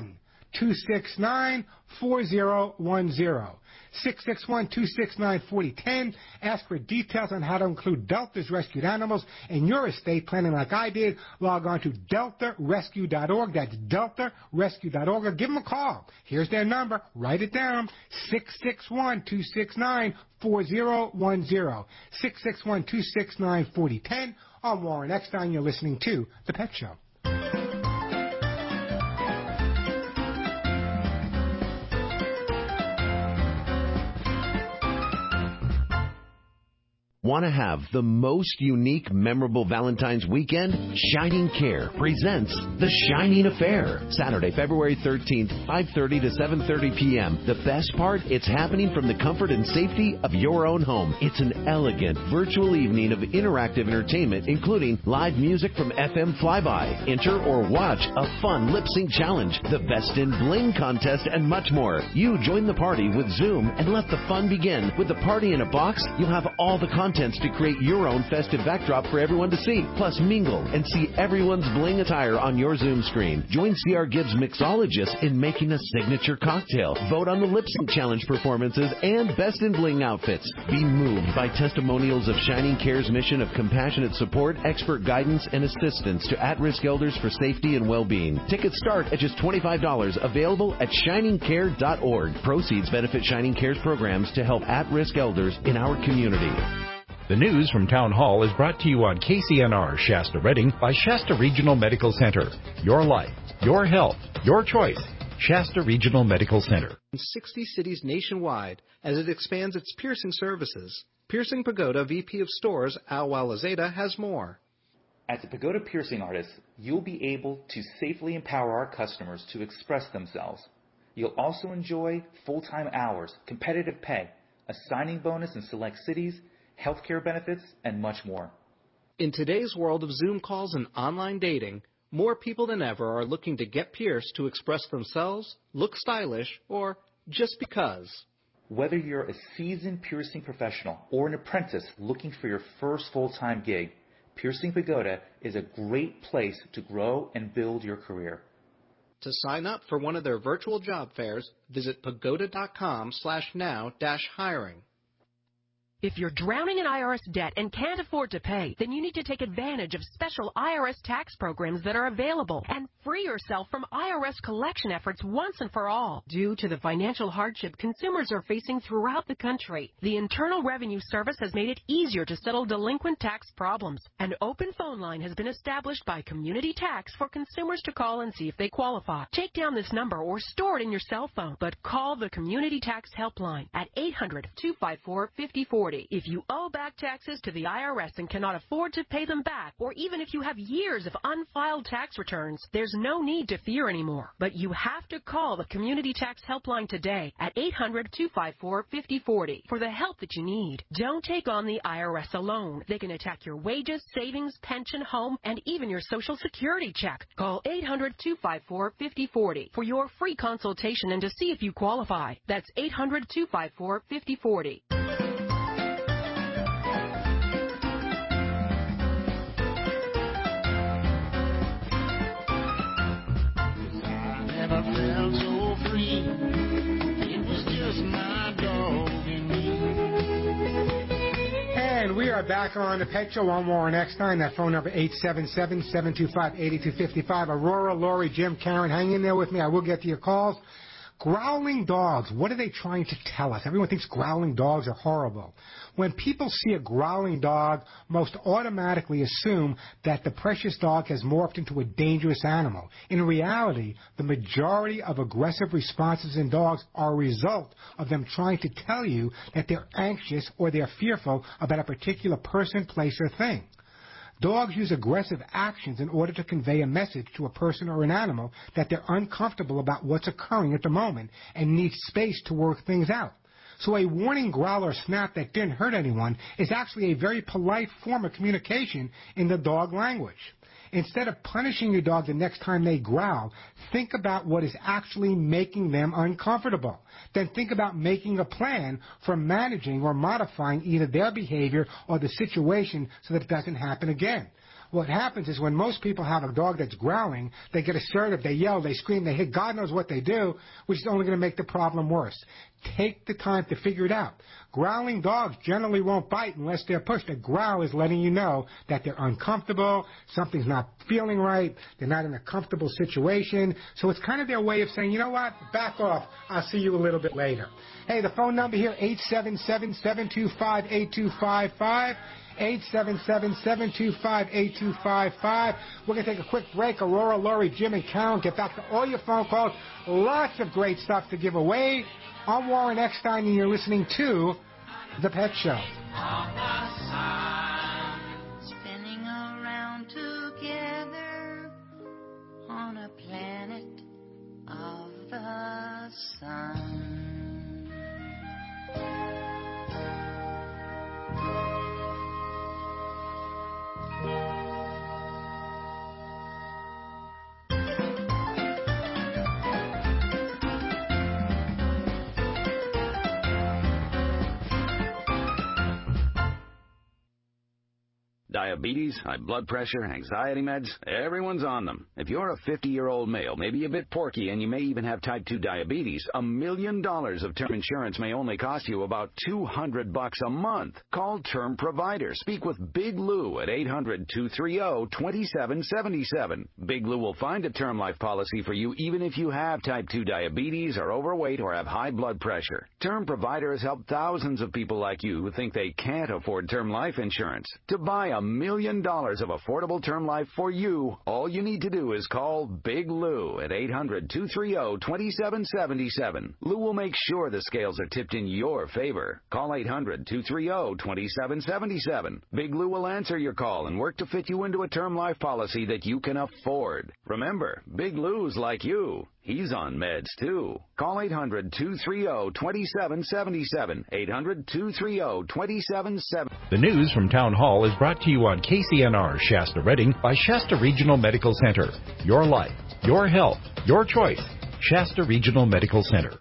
two six nine, four zero one zero. six six one, two six nine, four zero one zero. Ask for details on how to include Delta's rescued animals in your estate planning like I did. Log on to delta rescue dot org. That's delta rescue dot org. Or give them a call. Here's their number. Write it down. six six one, two six nine, four zero one zero. six six one, two six nine, four zero one zero. I'm Warren Eckstein. You're listening to The Pet Show. Want to have the most unique, memorable Valentine's weekend? Shining Care presents The Shining Affair. Saturday, February thirteenth, five thirty to seven thirty p.m. The best part, it's happening from the comfort and safety of your own home. It's an elegant, virtual evening of interactive entertainment, including live music from F M Flyby. Enter or watch a fun lip-sync challenge, the Best in Bling contest, and much more. You join the party with Zoom and let the fun begin. With the party in a box, you'll have all the content to create your own festive backdrop for everyone to see. Plus, mingle and see everyone's bling attire on your Zoom screen. Join C R Gibbs mixologists in making a signature cocktail. Vote on the lip sync challenge performances and best in bling outfits. Be moved by testimonials of Shining Care's mission of compassionate support, expert guidance, and assistance to at-risk elders for safety and well-being. Tickets start at just twenty-five dollars. Available at shining care dot org. Proceeds benefit Shining Care's programs to help at-risk elders in our community. The news from Town Hall is brought to you on K C N R Shasta Redding by Shasta Regional Medical Center. Your life, your health, your choice. Shasta Regional Medical Center. In sixty cities nationwide as it expands its piercing services. Piercing Pagoda V P of Stores Al Walazeda has more. As a Pagoda piercing artist, you'll be able to safely empower our customers to express themselves. You'll also enjoy full-time hours, competitive pay, a signing bonus in select cities, healthcare benefits, and much more. In today's world of Zoom calls and online dating, more people than ever are looking to get pierced to express themselves, look stylish, or just because. Whether you're a seasoned piercing professional or an apprentice looking for your first full-time gig, Piercing Pagoda is a great place to grow and build your career. To sign up for one of their virtual job fairs, visit pagoda.com slash now dash hiring. If you're drowning in I R S debt and can't afford to pay, then you need to take advantage of special I R S tax programs that are available and free yourself from I R S collection efforts once and for all. Due to the financial hardship consumers are facing throughout the country, the Internal Revenue Service has made it easier to settle delinquent tax problems. An open phone line has been established by Community Tax for consumers to call and see if they qualify. Take down this number or store it in your cell phone, but call the Community Tax Helpline at eight hundred, two five four, five oh four oh. If you owe back taxes to the I R S and cannot afford to pay them back, or even if you have years of unfiled tax returns, there's no need to fear anymore. But you have to call the Community Tax Helpline today at eight hundred, two five four, five oh four oh for the help that you need. Don't take on the I R S alone. They can attack your wages, savings, pension, home, and even your Social Security check. Call eight hundred, two five four, five oh four oh for your free consultation and to see if you qualify. That's eight hundred, two five four, five oh four oh. I felt so free. It was just my dog and me. And we are back on the Pet Show on Warren Eckstein. That phone number eight seven seven, seven two five, eight two five five. Aurora, Lori, Jim, Karen, hang in there with me. I will get to your calls. Growling dogs, what are they trying to tell us? Everyone thinks growling dogs are horrible. When people see a growling dog, most automatically assume that the precious dog has morphed into a dangerous animal. In reality, the majority of aggressive responses in dogs are a result of them trying to tell you that they're anxious or they're fearful about a particular person, place, or thing. Dogs use aggressive actions in order to convey a message to a person or an animal that they're uncomfortable about what's occurring at the moment and need space to work things out. So a warning growl or snap that didn't hurt anyone is actually a very polite form of communication in the dog language. Instead of punishing your dog the next time they growl, think about what is actually making them uncomfortable. Then think about making a plan for managing or modifying either their behavior or the situation so that it doesn't happen again. What happens is when most people have a dog that's growling, they get assertive, they yell, they scream, they hit, God knows what they do, which is only going to make the problem worse. Take the time to figure it out. Growling dogs generally won't bite unless they're pushed. A growl is letting you know that they're uncomfortable, something's not feeling right, they're not in a comfortable situation. So it's kind of their way of saying, you know what, back off, I'll see you a little bit later. Hey, the phone number here, eight seven seven, seven two five, eight two five five. eight seven seven, seven two five, eight two five five. We're going to take a quick break. Aurora, Lori, Jim, and Karen get back to all your phone calls. Lots of great stuff to give away. I'm Warren Eckstein, and you're listening to The Pet Show. Spinning around together on a planet of the sun. Diabetes, high blood pressure, anxiety meds, everyone's on them. If you're a fifty-year-old male, maybe a bit porky, and you may even have type two diabetes, a million dollars of term insurance may only cost you about two hundred bucks a month. Call Term Provider. Speak with Big Lou at eight hundred, two three zero, two seven seven seven. Big Lou will find a term life policy for you even if you have type two diabetes, are overweight, or have high blood pressure. Term Provider has helped thousands of people like you who think they can't afford term life insurance. To buy a million dollars of affordable term life for you, all you need to do is call Big Lou at eight hundred, two three zero, two seven seven seven. Lou will make sure the scales are tipped in your favor. Call eight hundred, two three zero, two seven seven seven. Big Lou will answer your call and work to fit you into a term life policy that you can afford. Remember, Big Lou's like you. He's on meds, too. Call eight hundred, two three zero, two seven seven seven. eight hundred, two three zero, two seven seven. The news from Town Hall is brought to you on K C N R Shasta Redding by Shasta Regional Medical Center. Your life, your health, your choice. Shasta Regional Medical Center.